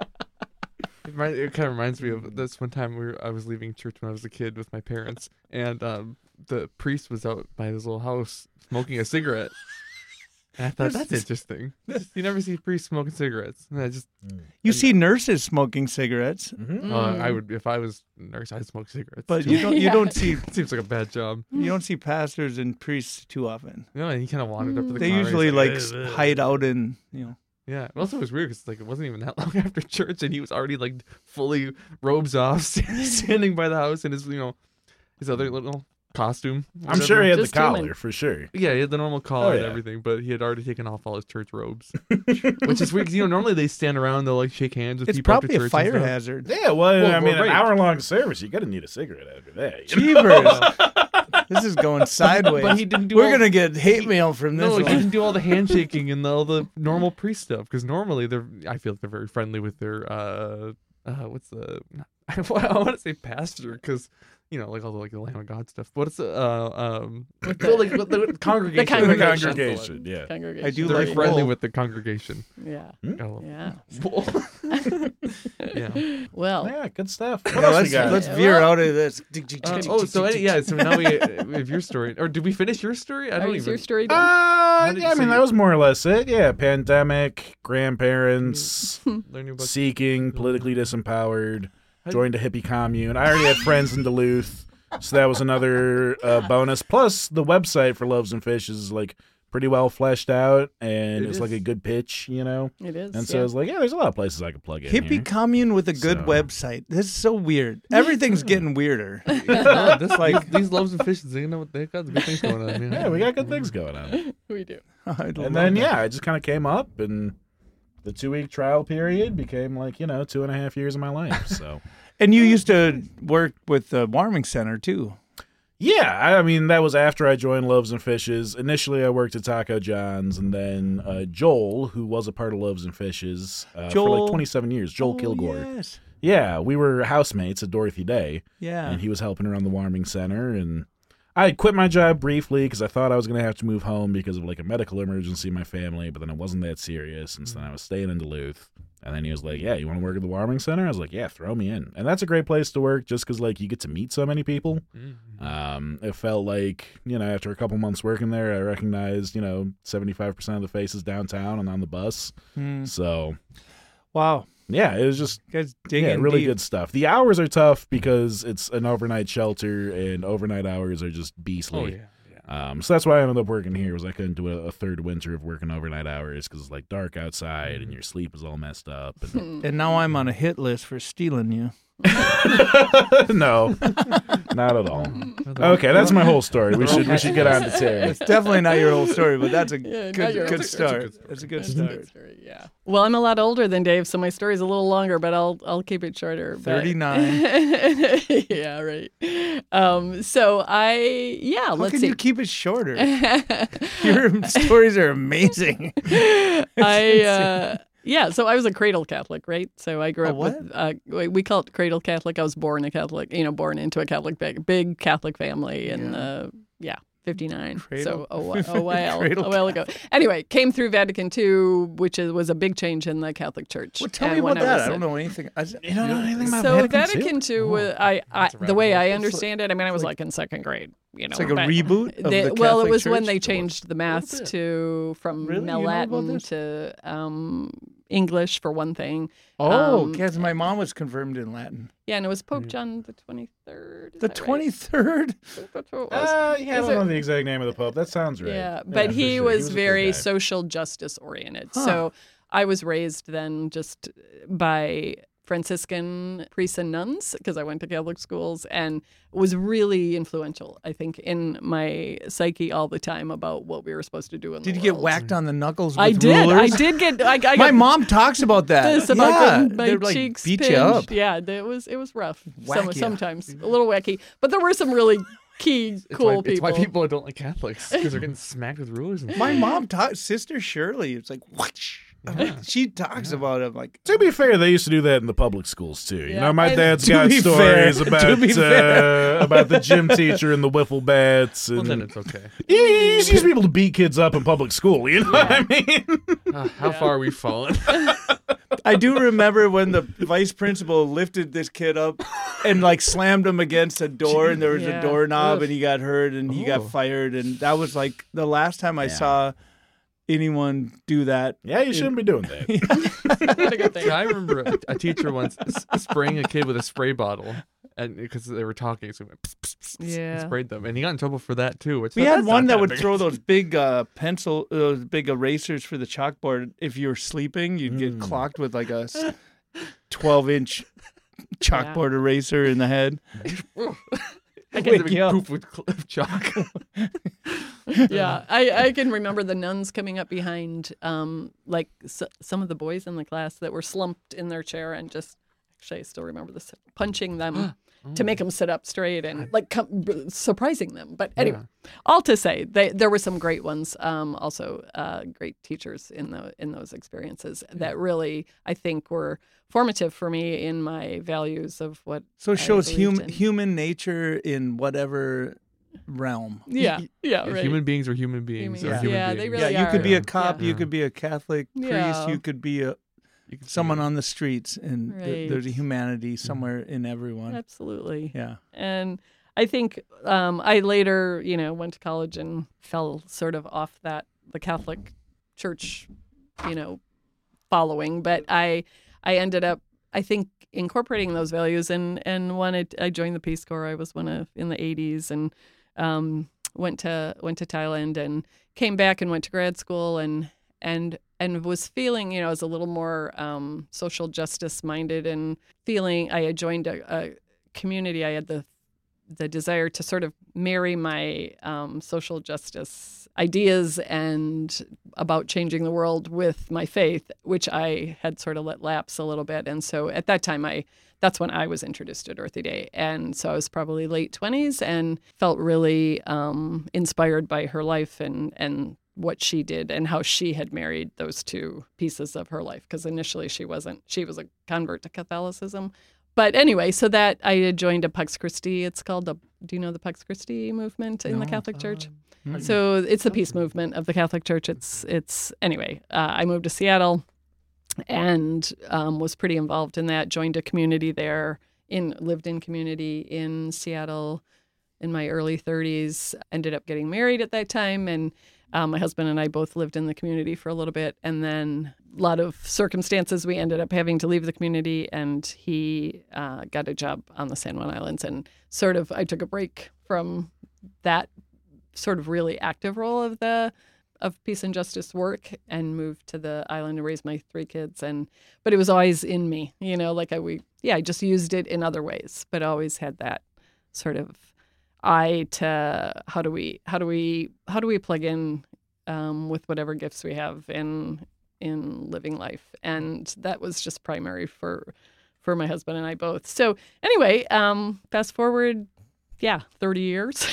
It, remi- it kind of reminds me of this one time we were, I was leaving church when I was a kid with my parents, and um, the priest was out by his little house smoking a cigarette. And I thought that's interesting. You never see priests smoking cigarettes. And I just, You And- see nurses smoking cigarettes, Mhm. uh, I Mm. would if I was a nurse, I'd smoke cigarettes. but too. you don't you Yeah. don't see It seems like a bad job. you don't see pastors and priests too often. You know, and he kind of wandered up to the They car. and he's usually like "Ugh, s- ugh." hide out in you know. Yeah. Also, it was weird because like it wasn't even that long after church, and he was already like fully robes off, standing by the house in his you know his other little costume. I'm sure he had the Just human. collar for sure. Yeah, he had the normal collar Oh, and yeah. everything, but he had already taken off all his church robes, which is weird. 'Cause, you know, normally they stand around, they'll like shake hands with It's people after probably a church fire and stuff. hazard. Yeah, well, Well, I mean, well, an right. hour long service, you got to need a cigarette after that. you know? Jeepers. This is going sideways. But he didn't do We're all- going to get hate mail from this No, he one. didn't do all the handshaking and all the normal priest stuff because normally they're. I feel like they're very friendly with their. uh uh What's the? I want to say pastor because. You know, like all the like the Lamb of God stuff. What's uh um With well, the- like with the congregation? The congregation. Congregation, yeah. Congregation. I do They're like very friendly bull. with the congregation. Yeah. Oh, Yeah. bull. yeah. Well, Yeah, good stuff. What Yeah, else we let's got? let's veer Well- out of this. Uh, oh, so any, yeah. So now we have your story, or did we finish your story? I don't is even. your story done? Uh, did yeah, you I mean, say- that was more or less it. Yeah, pandemic, grandparents, Learning about seeking, politically disempowered, How- joined a hippie commune. I already had friends in Duluth, so that was another uh, bonus. Plus, the website for Loaves and Fish is like pretty well fleshed out, and It it's like is. a good pitch, you know. It is. And so yeah. I was like, yeah, there's a lot of places I could plug in. Hippie here. commune with a good So- website. This is so weird. Everything's getting weirder. no, this, like these loaves and fishes. They know they got good things going on. Man. Yeah, we got good things going on. we do. I'd love And then that. yeah, I just kind of came up, and the two week trial period became like you know two and a half years of my life. So And you used to work with the Warming Center too. yeah, I, I mean that was after I joined Loaves and Fishes. Initially, I worked at Taco John's, and then uh, Joel, who was a part of Loaves and Fishes uh, for Joel- like twenty-seven years, Joel Oh, Kilgore. Yes. Yeah, we were housemates at Dorothy Day, Yeah. and he was helping her on the Warming Center, and I had quit my job briefly because I thought I was going to have to move home because of like a medical emergency in my family, but then it wasn't that serious, and so then I was staying in Duluth. And then he was like, yeah, you want to work at the Warming Center? I was like, yeah, throw me in. And that's a great place to work just because, like, you get to meet so many people. Mhm. Um, it felt like, you know, after a couple months working there, I recognized, you know, seventy-five percent of the faces downtown and on the bus. Hmm. So, Wow. yeah, it was just You guys digging yeah, really deep. good stuff. The hours are tough because it's an overnight shelter, and overnight hours are just beastly. Oh yeah. yeah. Um, so that's why I ended up working here. Was I couldn't do a, a third winter of working overnight hours because it's like dark outside and your sleep is all messed up. And And now I'm on a hit list for stealing you. no, not at all. Okay, that's my whole story. We should we should get on to Terry. It's definitely not your whole story, but that's a Yeah, not good your good whole start. story. That's a good That's a start. good story, yeah. Well, I'm a lot older than Dave, so my story's a little longer, but I'll I'll keep it shorter. but- thirty-nine. yeah, right. Um, so I yeah, How let's can see. you keep it shorter? Your stories are amazing. I uh, yeah, so I was a cradle Catholic, right? So I grew A up with uh, we we call it cradle Catholic. I was born a Catholic, you know, born into a Catholic big, big Catholic family, and Yeah. uh, yeah. fifty-nine, Cradle. so a, whi- a while, Cradle a while ago. Anyway, came through Vatican Two, which is, was a big change in the Catholic Church. Well, tell And me when about that. was I don't a- know anything. I, You don't know anything about So Vatican Vatican Two? Two, was, I, I That's a the rabbit way hole. I It's understand it, I mean, I was like in second grade. You know, It's like a but reboot of they- the well, it Catholic was when Church? they changed the mass bit. to from Really? You know about Latin this? to um, English for one thing. Oh, um, because my mom was confirmed in Latin. Yeah, and it was Pope Mm. John the twenty-third. The twenty-third. That's what it was. Uh, yeah, I Is don't know it- the exact name of the Pope. That sounds right. Yeah, but for he sure. was, a cool very guy. social justice oriented. Huh. So I was raised then just by Franciscan priests and nuns because I went to Catholic schools and was really influential, I think, in my psyche all the time about what we were supposed to do in Did the you get world. whacked on the knuckles with I did. rulers? I did get. I, I My got mom talks about that. this about yeah, getting my they're like cheeks beat pinched. you up. Yeah, it was it was rough. Whack Some, ya. sometimes a little wacky, but there were some really key, It's cool why, people. It's why people don't like Catholics because they're getting smacked with rulers. And My mom talks. Sister Shirley. It's like whoosh. Yeah. She talks about it like. To be fair, they used to do that in the public schools too. You Yeah, know, my and- dad's To got be stories fair- about to be uh, fair. about the gym teacher and the wiffle bats, well, and then it's okay. you, you used to be able to beat kids up in public school. You know what I mean? Uh, how Yeah. far are we fallen? I do remember when the vice principal lifted this kid up and like slammed him against a door, and there was Yeah. a doorknob, Ugh. and he got hurt, and he got Oh. fired, and that was like the last time I Yeah. saw anyone do that. Yeah, you shouldn't be doing that. Not a good thing. Yeah, I remember a, a teacher once s- spraying a kid with a spray bottle, and because they were talking, so he went pss, pss, pss, pss, and Yeah. sprayed them, and he got in trouble for that too. Which We that's had not one that would big. throw those big uh, pencil, those big erasers for the chalkboard. If you were sleeping, you'd get Mm. clocked with like a twelve inch chalkboard eraser in the head. I Wake can you up. poof with cl- chalk. Yeah, I, I can remember the nuns coming up behind, um, like s- some of the boys in the class that were slumped in their chair and just, actually, I still remember this, punching them to make them sit up straight and like com- surprising them. But anyway, all to say, they, there were some great ones. Um, also, uh, great teachers in the in those experiences that really, I think, were formative for me in my values of what. So it shows I believed human in. human nature in whatever realm. Yeah, yeah, If right. Human beings are human beings. Human- are human yeah, they beings. really yeah, you could be are. a cop, Yeah. you could be a Catholic priest, Yeah. you could be a You can see someone it. on the streets, and th- Right. there's a humanity somewhere in everyone. Absolutely. Yeah. And I think um, I later, you know, went to college and fell sort of off that the Catholic Church, you know, following. But I, I ended up, I think, incorporating those values and and wanted. I joined the Peace Corps. I was one of in the eighties and um, went to went to Thailand and came back and went to grad school and and and was feeling, you know, I was a little more um, social justice minded and feeling I had joined a, a community. I had the the desire to sort of marry my um, social justice ideas and about changing the world with my faith, which I had sort of let lapse a little bit. And so at that time, I that's when I was introduced to Dorothy Day. And so I was probably late twenties and felt really um, inspired by her life and, and what she did and how she had married those two pieces of her life. Because initially she wasn't, she was a convert to Catholicism. But anyway, so that I had joined a Pax Christi. It's called the, do you know the Pax Christi movement in the No. Catholic Church? Mm. So it's the peace movement of the Catholic Church. It's it's anyway. Uh, I moved to Seattle, and um, was pretty involved in that. Joined a community there. In lived in community in Seattle in my early thirties. Ended up getting married at that time, and um, my husband and I both lived in the community for a little bit. And then a lot of circumstances, we ended up having to leave the community, and he uh, got a job on the San Juan Islands, and sort of I took a break from that sort of really active role of the of peace and justice work and moved to the island to raise my three kids. And but it was always in me, you know, like I we yeah I just used it in other ways, but always had that sort of eye to how do we how do we how do we plug in um, with whatever gifts we have in in living life. And that was just primary for for my husband and I both. So anyway, um, fast forward yeah, thirty years.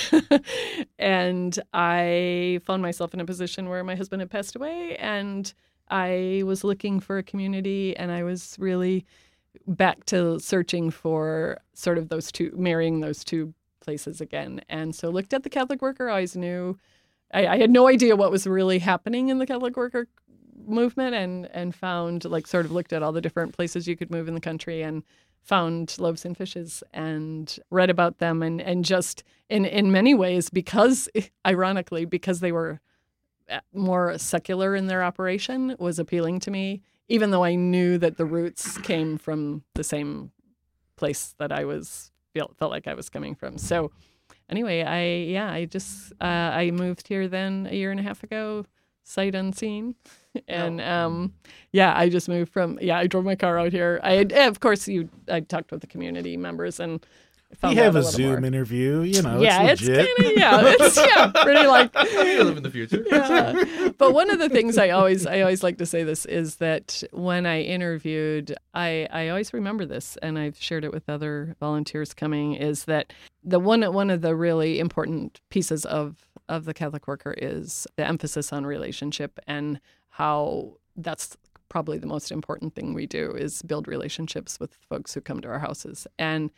And I found myself in a position where my husband had passed away, and I was looking for a community, and I was really back to searching for sort of those two, marrying those two places again. And so looked at the Catholic Worker. I always knew, I, I had no idea what was really happening in the Catholic Worker movement, and, and found, like, sort of looked at all the different places you could move in the country and found Loaves and Fishes and read about them, and, and just in, in many ways, because ironically, because they were more secular in their operation, was appealing to me, even though I knew that the roots came from the same place that I was felt, felt like I was coming from. So anyway, I, yeah, I just, uh, I moved here then a year and a half ago, sight unseen. And um, yeah, I just moved from, yeah, I drove my car out here. I had, of course, you, I talked with the community members and found We have out a little Zoom more. interview, you know, Yeah, it's it's legit. kind of, yeah, it's, yeah, pretty like, You live in the future. yeah. But one of the things I always, I always like to say this is that when I interviewed, I, I always remember this, and I've shared it with other volunteers coming, is that the one, one of the really important pieces of, of the Catholic Worker is the emphasis on relationship, and how that's probably the most important thing we do is build relationships with folks who come to our houses. And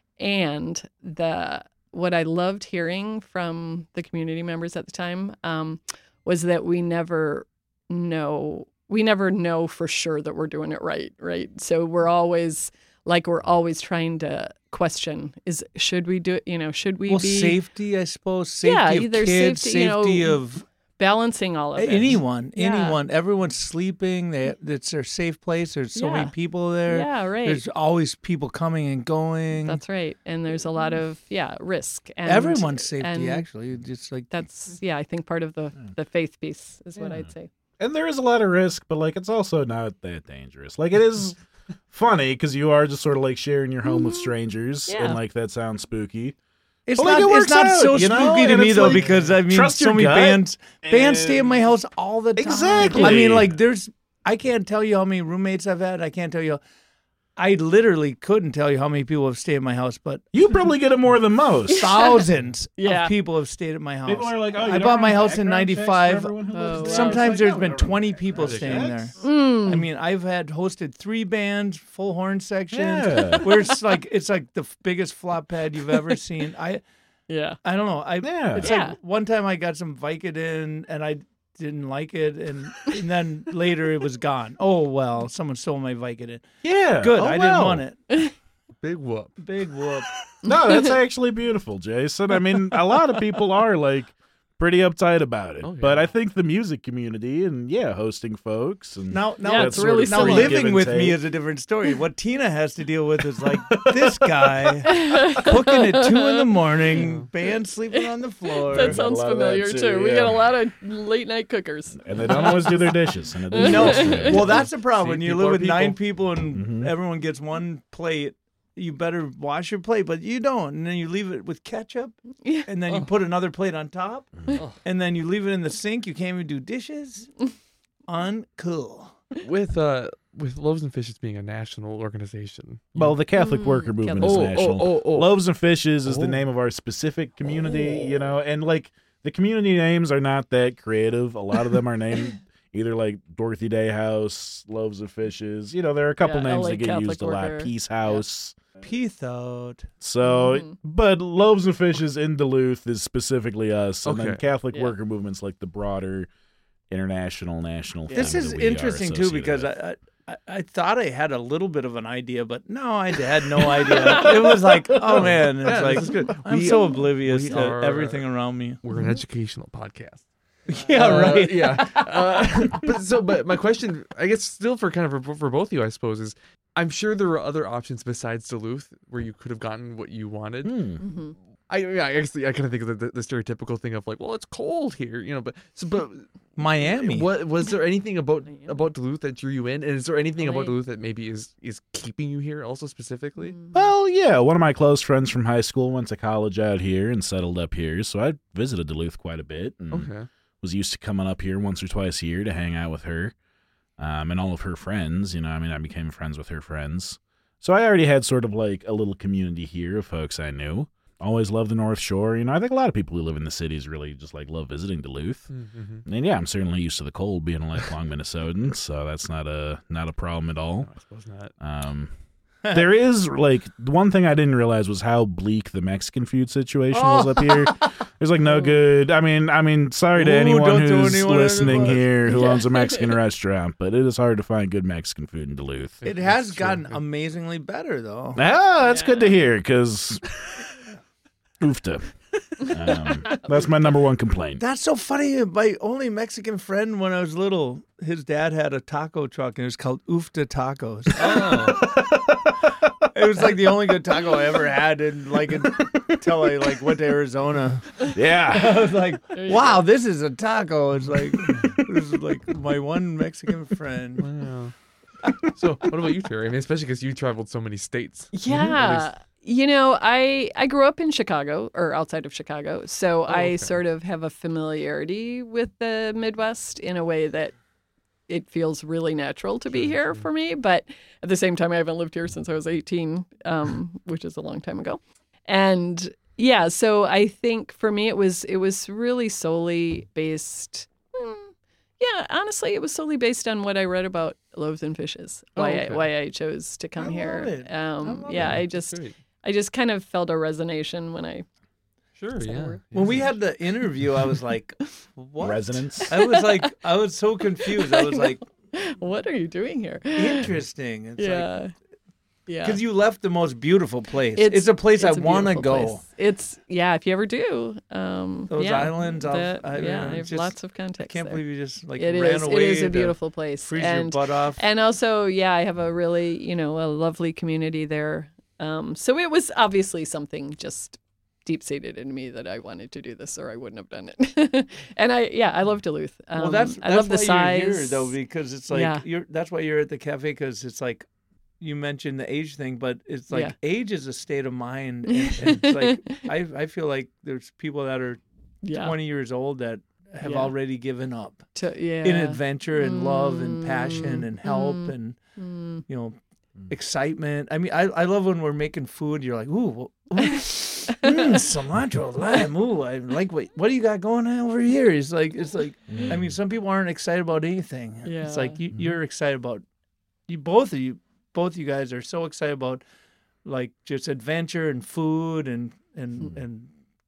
and the what I loved hearing from the community members at the time um, was that we never know we never know for sure that we're doing it right, right? So we're always like we're always trying to question: is should we do it? You know, should we Well, be safety, I suppose. Safety Yeah, of either kids, safety, you know, safety of balancing all of it? anyone, Yeah. anyone. Everyone's sleeping. They, it's their safe place. There's so Yeah. many people there. Yeah, right. There's always people coming and going. That's right. And there's a lot of yeah risk. And, Everyone's safety, and actually. Just like That's yeah. I think part of the the faith piece is what Yeah. I'd say. And there is a lot of risk, but like it's also not that dangerous. Like it is funny because you are just sort of like sharing your home with strangers, Yeah. and like that sounds spooky. It's But, like, not. it It's works not out, so you know? spooky to And me it's though, like, because I mean, trust so your many gut, bands bands stay in and- my house all the time. Exactly. I mean, like, there's. I can't tell you how many roommates I've had. I can't tell you. I literally couldn't tell you how many people have stayed at my house, but You probably get it more than most. thousands Yeah. of people have stayed at my house. People are like, oh, you I don't bought my run house in background checks for ninety-five. everyone who lives Oh, there? wow. Sometimes It's there's like, been no, we don't twenty run people background staying there. checks. Mm. I mean, I've had hosted three bands, full horn sections, Yeah. where it's like it's like the f- biggest flop pad you've ever seen. I Yeah. I don't know. I Yeah. it's Yeah. like one time I got some Vicodin and I didn't like it, and, and then later it was gone. Oh well, someone stole my Vicodin. Yeah. Good, Oh, I well. didn't want it. Big whoop. Big whoop. No, that's actually beautiful, Jason. I mean, a lot of people are like pretty uptight about it, Oh, yeah. but I think the music community and yeah, hosting folks and Now, now, Yeah, that it's sort really of now free silly. give living and with me take. is a different story. What Tina has to deal with is like this guy cooking at two in the morning, band sleeping on the floor. That a sounds lot of that familiar too, too. We yeah. got a lot of late night cookers. and they don't always do their dishes. And it is No, frustrating. well, that's the problem. See, When you people live are with nine people. people and Mhm. everyone gets one plate, you better wash your plate, but you don't. And then you leave it with ketchup, Yeah. and then you Oh. put another plate on top, Oh. and then you leave it in the sink. You can't even do dishes. Uncool. With uh with Loaves and Fishes being a national organization. well, the Catholic Mm, worker movement Catholic- is oh, national. oh, oh, oh. Loaves and Fishes is the Oh. name of our specific community, you know, and like the community names are not that creative. A lot of them are named either like Dorothy Day House, Loaves and Fishes. You know, there are a couple Yeah, names L A that get Catholic used a lot. Worker. Peace House. Peace out. So, Mhm. but Loaves and Fishes in Duluth is specifically us, and then Okay. Catholic Yeah. worker movements like the broader international, national. This thing is that we are interesting too associated because with. I, I I I thought I had a little bit of an idea, but no, I had no idea. It was like, oh man, it's Yeah, like this is good. I'm We- so oblivious we to are- everything around me. We're an educational podcast. Yeah, Uh, right. Yeah. Uh, but so, but my question, I guess, still for kind of for, for both of you, I suppose, is I'm sure there were other options besides Duluth where you could have gotten what you wanted. Hmm. Mhm. I, yeah, I guess I kind of think of the, the, the stereotypical thing of like, well, it's cold here, you know. But so, but Miami. what was there anything about about Duluth that drew you in, and is there anything about Right. Duluth that maybe is is keeping you here also specifically? Mhm. Well, yeah, one of my close friends from high school went to college out here and settled up here, so I visited Duluth quite a bit and Okay. was used to coming up here once or twice a year to hang out with her um, and all of her friends. You know, I mean, I became friends with her friends. So I already had sort of like a little community here of folks I knew. Always loved the North Shore. You know, I think a lot of people who live in the cities really just like love visiting Duluth. Mm-hmm. And yeah, I'm certainly used to the cold being a lifelong Minnesotan, so that's not a not a problem at all. I suppose not. Um, there is like the one thing I didn't realize was how bleak the Mexican food situation was up here. There's like no good. I mean, I mean, sorry to Ooh, anyone don't throw who's anyone under the listening bus. here who Yeah. owns a Mexican restaurant, but it is hard to find good Mexican food in Duluth. It That's has true. gotten amazingly better though. Ah, that's good to Yeah. hear because oofta. Um, that's my number one complaint. That's so funny. My only Mexican friend when I was little, his dad had a taco truck and it was called Ufta Tacos. Oh, It was like the only good taco I ever had, and like until I like went to Arizona. Yeah. I was like, There you wow, this is a taco. It's like this is like my one Mexican friend. wow. So, what about you, Terry? I mean, especially because you traveled so many states. At Yeah. least- You know, I I grew up in Chicago or outside of Chicago, so I okay. sort of have a familiarity with the Midwest in a way that it feels really natural to be Sure, here sure. for me. But at the same time, I haven't lived here since I was eighteen, um, which is a long time ago. And yeah, so I think for me, it was it was really solely based. hmm, Yeah, honestly, it was solely based on what I read about Loaves and Fishes. Oh, Why okay. I, why I chose to come I love here. it. I Um, love yeah, it. I just Great. I just kind of felt a resonation when I. Sure, Is that a yeah. word? When we yeah. had the interview, I was like, what? Resonance. I was like, I was so confused. I was like, What are you doing here? interesting. It's like, Yeah, yeah. because you left the most beautiful place. It's- It's, a place It's I a want to beautiful go. place. It's yeah. If you ever do, um, Those yeah, islands off- that- I- yeah, I I have just- lots of I contacts. can't there. believe you just like It ran is. away. It is a to beautiful place, Freeze your and butt off. and also yeah, I have a really you know a lovely community there. Um, so it was obviously something just deep seated in me that I wanted to do this, or I wouldn't have done it. And I yeah, I love Duluth. Um, well, that's, I that's love the why size. you're here though, because it's like Yeah. you're. That's why you're at the cafe, because it's like you mentioned the age thing, but it's like Yeah. age is a state of mind. And, and it's like I I feel like there's people that are Yeah. twenty years old that have Yeah. already given up To- yeah. in adventure and love and passion Mm, and help mm. and Mm. you know Mm. excitement. I mean, I I love when we're making food. You're like, ooh. ooh. mm, cilantro, lime. Ooh, I like what. What do you got going on over here? It's like, it's like. I mean, some people aren't excited about anything. It's like you, Yeah. you're excited about. You both of you, both you guys are so excited about, like just adventure and food and and and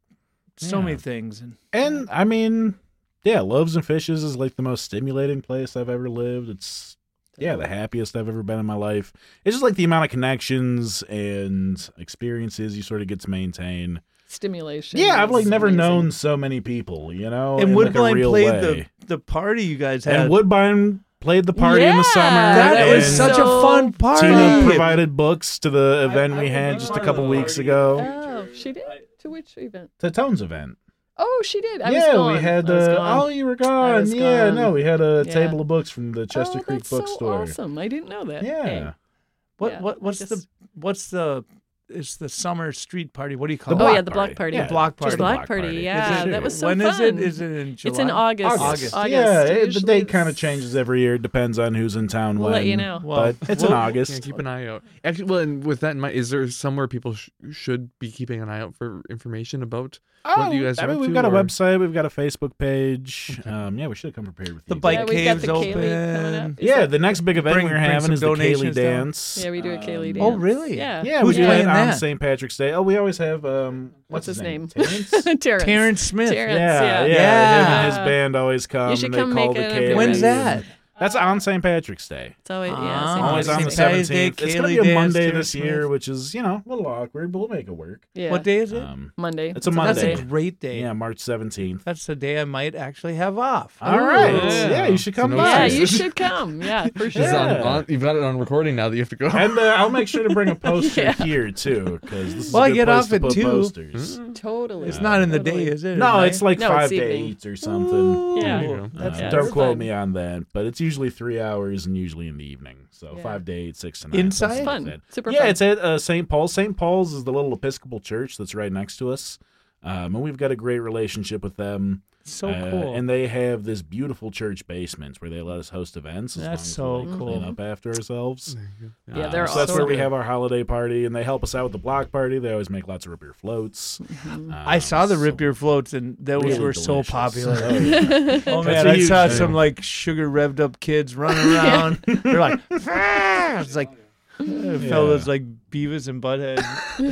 so Yeah. many things. And And I mean, yeah, Loaves and Fishes is like the most stimulating place I've ever lived. It's yeah, the happiest I've ever been in my life. It's just like the amount of connections and experiences you sort of get to maintain. Stimulation. Yeah, I've like is never amazing. known so many people, you know, and in like a Woodbine real played way. the the party you guys had. And Woodbine played the party in the Yeah, summer. that and was such a so fun party. Tina provided books to the event I we had was just a part of couple the weeks party. ago. Oh, she did? To which event? The Tones event. Oh, she did. I was yeah, gone. we had. I was Uh, gone. oh, you were gone. was Yeah, gone. no, we had a Yeah. table of books from the Chester oh, Creek that's so bookstore. awesome. I didn't know that. Yeah. Hey. What Yeah, what I what's the just- what's the it's the summer street party? What do you call The it? Oh, block yeah, the block party. party. Yeah, The block just party. The the block block party. party. Yeah, Is it- that was so when fun. is it? Is it in July? It's in August. August. August. Yeah, it- the Usually date kind of it's- changes every year. It depends on who's in town We'll when. let you know. Well, but it's in well, August. Yeah, keep an eye out. Actually, well, and with that in mind, is there somewhere people sh- should be keeping an eye out for information about what you guys I are mean, up we've to, got a or- website. We've got a Facebook page. Um, yeah, we should have come prepared with The you. bike Yeah, we've got cave's the Kaylee coming up. open. Is Yeah, that- the next big event Bring- we're bring having some is the Kaylee donations down. Dance. Yeah, we do a Kaylee Um, dance. Oh, really? Yeah. Yeah, Who's we do playing it on that? Saint Patrick's Day. Oh, we always have um, what's, What's his name? Terrence? Terrence. Terrence Smith. Terrence, Yeah, yeah, Yeah. Him and his band always come. You should and they come call make the an Kaylee. appearance. When's that? That's on Saint Patrick's Day. So it, yeah, Ah, Saint Always on the Patrick's Saint Patty's Day, seventeenth. It's gonna Kaylee be a dance, Monday Terrence this year, Smith. which is you know a little awkward, but we'll make it work. Yeah. What day is it? Um, Monday. It's a That's Monday. a great day. Yeah, March seventeenth. That's the day I might actually have off. All right. Yeah. Yeah, you should So come no by. Yeah, excuses. you should come. Yeah, for sure. It's on, Yeah. on, you've got it on recording now that you have to go. And uh, I'll make sure to bring a poster Yeah. here too, because this is Well, I a good get place off to at put two. posters. Totally. It's not in the Totally. day, is it? No, At it's night? like No, it's five to evening. eight or something. Ooh. Yeah. There you go. Uh, That's- yeah, don't it's quote fun. me on that, but it's usually three hours and usually in the evening. So Yeah. five to eight, six to nine. Inside? something It's like fun. that. Super Yeah, fun. it's at uh, Saint Paul's. Saint Paul's is the little Episcopal church that's right next to us. Um, and we've got a great relationship with them. So Uh, cool. And they have this beautiful church basement where they let us host events. As That's long as we, so like, cool. Clean up after ourselves. Yeah, Um, they're so that's awesome. where we have our holiday party, and they help us out with the block party. They always make lots of root beer floats. Mhm. I saw the Um, root so beer floats, and those really were so delicious. popular. Oh, yeah. Oh That's man, a I huge saw thing. some like sugar revved up kids running around. They're like, "Ah!" It's like uh, fellas like Beavis and Butthead.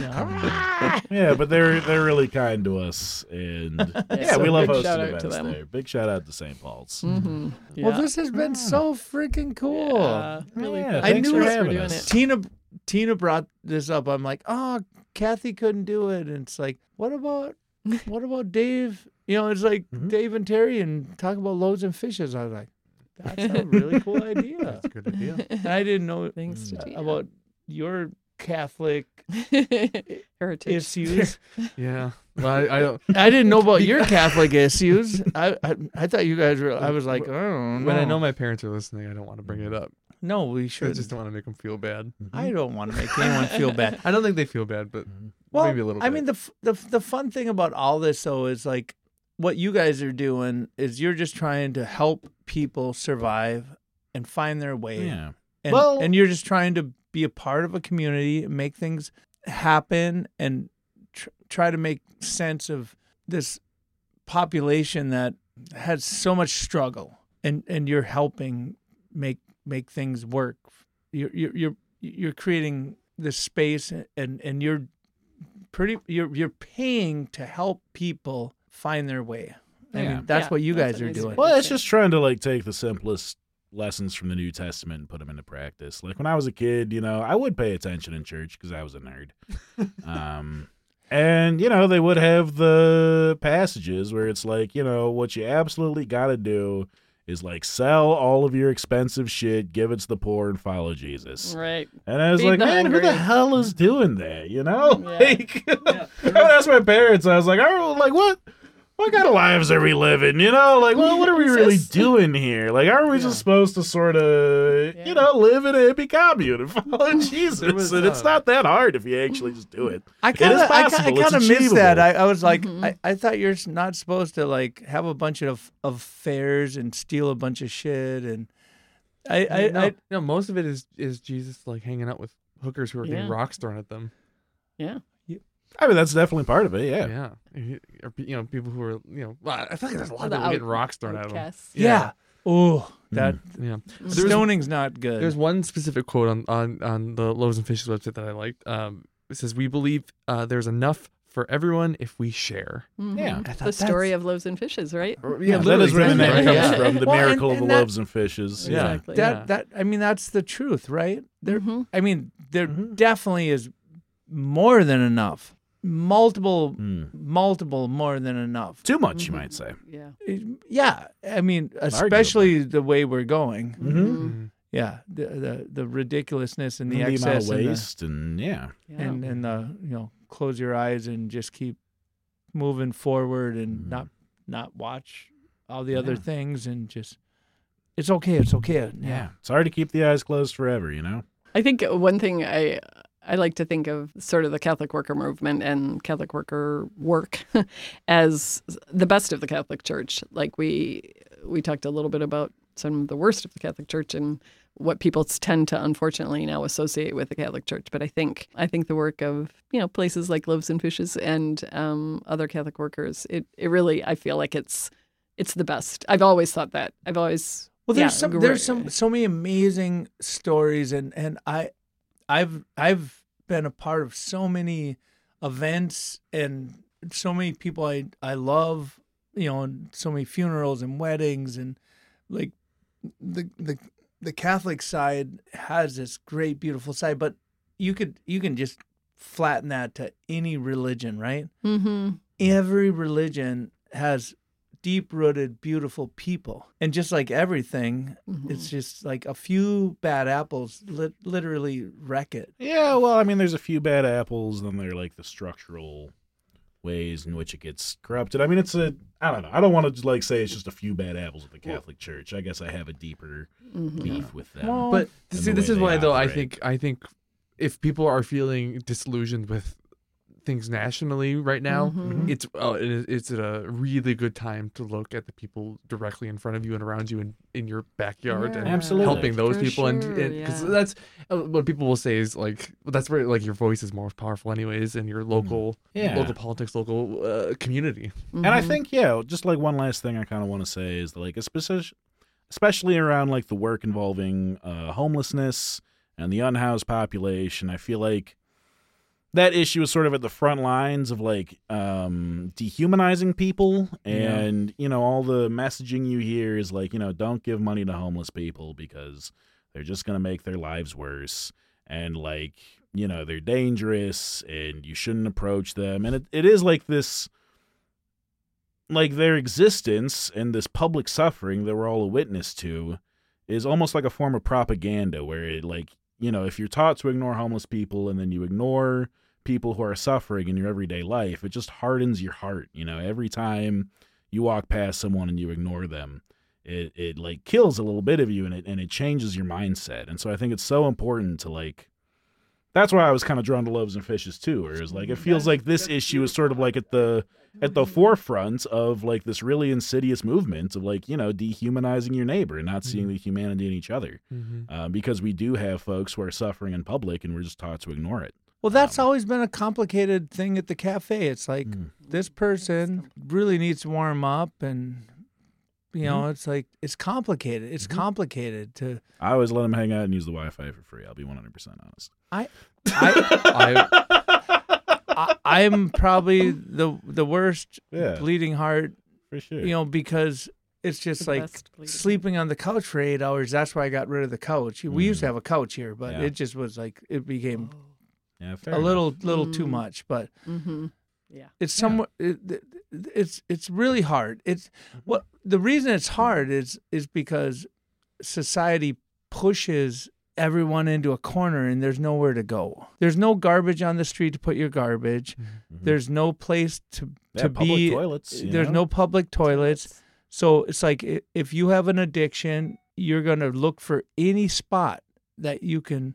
Yeah, but they're they're really kind to us, and yeah, so we love big hosting shout out to events them. there. Big shout out to Saint Paul's. Mm-hmm. Yeah. Well, this has been so freaking cool. Yeah, really Yeah, cool. I thanks knew for it- having doing us. it. Tina Tina brought this up. I'm like, oh, Kathy couldn't do it, and it's like, what about what about Dave? You know, it's like Mhm. Dave and Terry and talk about loaves and fishes. I was like, that's a really cool idea. That's a good idea. And I didn't know Thanks to Tina. about your Catholic Heritage. issues. Yeah. Well, I, I don't. I didn't know about your Catholic issues. I, I I thought you guys were. I was like, I don't know. When I know my parents are listening, I don't want to bring it up. no, we I should. just don't want to make them feel bad. I don't want to make anyone feel bad. I don't think they feel bad, but Well, maybe a little. I bit. mean, the, f- the f- the fun thing about all this, though, is like what you guys are doing is you're just trying to help people survive and find their way. Yeah, And, Well- and you're just trying to be a part of a community, make things happen, and tr- try to make sense of this population that has so much struggle, and, and you're helping make make things work. You're you're you're, you're creating this space, and, and you're pretty you're you're paying to help people find their way. I Yeah. mean, that's Yeah, what you that's guys an are easy doing. way. well, it's just trying to like take the simplest lessons from the New Testament and put them into practice. Like when I was a kid, you know, I would pay attention in church because I was a nerd. um, and you know, they would have the passages where it's like, you know, what you absolutely got to do is like sell all of your expensive shit, give it to the poor, and follow Jesus. Right. And I was Feed like, the man, who the hungry." hell is doing that? You know, Yeah. like I would ask my parents. I was like, oh, like what? what kind of lives are we living? You know, like, well, what are we It's really just- doing here? Like, aren't we Yeah. just supposed to sort of, Yeah. you know, live in a hippie commune and follow Jesus? There was, and it's uh, not that hard if you actually just do it. I It kind is of, I, possible. ki- I It's kind of missed that. achievable. I, I was like, Mhm. I, I thought you're s- not supposed to like have a bunch of of fairs and steal a bunch of shit, and I, I, no, I no, most of it is is Jesus like hanging out with hookers who are getting Yeah. rocks thrown at them. Yeah. I mean, that's definitely part of it, yeah. Yeah, You- or, pe- you know, people who are you know. Well, I feel like there's a lot of The people getting out- rocks thrown at them. outcasts. yeah. Oh, that Yeah, Mhm. There was- stoning's not good. there's one specific quote on on on the Loaves and Fishes website that I liked. Um, it says, "We believe uh, there's enough for everyone if we share." Mhm. Yeah. I thought The story that's- of loaves and fishes, right? Yeah, that literally, is where the name exactly, comes right? from, the Well, and- miracle of and the that- loaves and fishes. Yeah. Yeah. Exactly. that yeah. that I mean that's the truth, right? There, Mhm. I mean, there Mhm. definitely is more than enough. Multiple, Mm. multiple more than enough. Too much, you Mhm. might say. Yeah. Yeah, I mean, especially the way we're going. Mm-hmm. Mhm. Yeah, the the, the ridiculousness and And the the amount excess of and the, waste, and yeah. Yeah. and and the you know close your eyes and just keep moving forward and Mhm. not not watch all the other Yeah. things and just it's okay, it's okay. Yeah. Yeah. It's hard to keep the eyes closed forever, you know? I think one thing I I like to think of sort of the Catholic worker movement and Catholic worker work as the best of the Catholic Church. Like we we talked a little bit about some of the worst of the Catholic Church and what people tend to unfortunately now associate with the Catholic Church. But I think I think the work of you know places like Loaves and Fishes and um, other Catholic workers, it it really I feel like it's it's the best. I've always thought that. I've always Well, there's yeah, some great. there's some so many amazing stories, and and I, I've I've been a part of so many events and so many people I I love, you know, and so many funerals and weddings, and like the the the Catholic side has this great beautiful side, but you could you can just flatten that to any religion, right? Mm-hmm. Every religion has deep rooted, beautiful people. And just like everything, Mm-hmm. it's just like a few bad apples lit literally wreck it. Yeah, well, I mean, there's a few bad apples, then there are like the structural ways in which it gets corrupted. I mean, it's a, I don't know. I don't want to like say it's just a few bad apples with the Catholic Church. I guess I have a deeper Mm-hmm. beef with them. Well, But and see, the this way is they why though I operate. think I think if people are feeling disillusioned with things nationally right now, Mhm. it's uh, it is, it's a really good time to look at the people directly in front of you and around you in, in your backyard and Absolutely. helping those For people and sure, because yeah. that's uh, what people will say is like that's where like your voice is more powerful anyways and your local Yeah. local politics local uh, community. And I Mhm. think, yeah, just like one last thing I kind of want to say is that, like, especially, especially around like the work involving uh, homelessness and the unhoused population, I feel like that issue is sort of at the front lines of like um, dehumanizing people. And, you know, all the messaging you hear is like, you know, don't give money to homeless people because they're just going to make their lives worse. And like, you know, they're dangerous and you shouldn't approach them. And it, it is like this, like their existence and this public suffering that we're all a witness to is almost like a form of propaganda where it like, you know, if you're taught to ignore homeless people and then you ignore people who are suffering in your everyday life, it just hardens your heart. You know, every time you walk past someone and you ignore them, it, it like kills a little bit of you and it, and it changes your mindset. And so I think it's so important to like, that's why I was kind of drawn to Loaves and Fishes too, where it's like, it feels like this issue is sort of like at the, at the forefront of like this really insidious movement of like, you know, dehumanizing your neighbor and not seeing the humanity in each other. Mm-hmm. Uh, because we do have folks who are suffering in public and we're just taught to ignore it. Well, that's Um, always been a complicated thing at the cafe. It's like Mm. this person really needs to warm up, and you know, it's like it's complicated. It's Mhm. complicated to. I always let them hang out and use the Wi-Fi for free. I'll be one hundred percent honest. I, I I I'm probably the the worst Yeah. bleeding heart, For sure. you know, because it's just The like best bleeding. sleeping on the couch for eight hours. That's why I got rid of the couch. We used to have a couch here, but Yeah. it just was like it became yeah, fair a enough. little little too Mm. much. But Mm-hmm. Yeah. it's somewhat it, it- it's it's really hard. It's what the reason it's hard is is because society pushes everyone into a corner and there's nowhere to go. There's no garbage on the street to put your garbage. Mhm. There's no place to Yeah, to public be toilets. you there's know? no public toilets. So it's like i- if you have an addiction, you're going to look for any spot that you can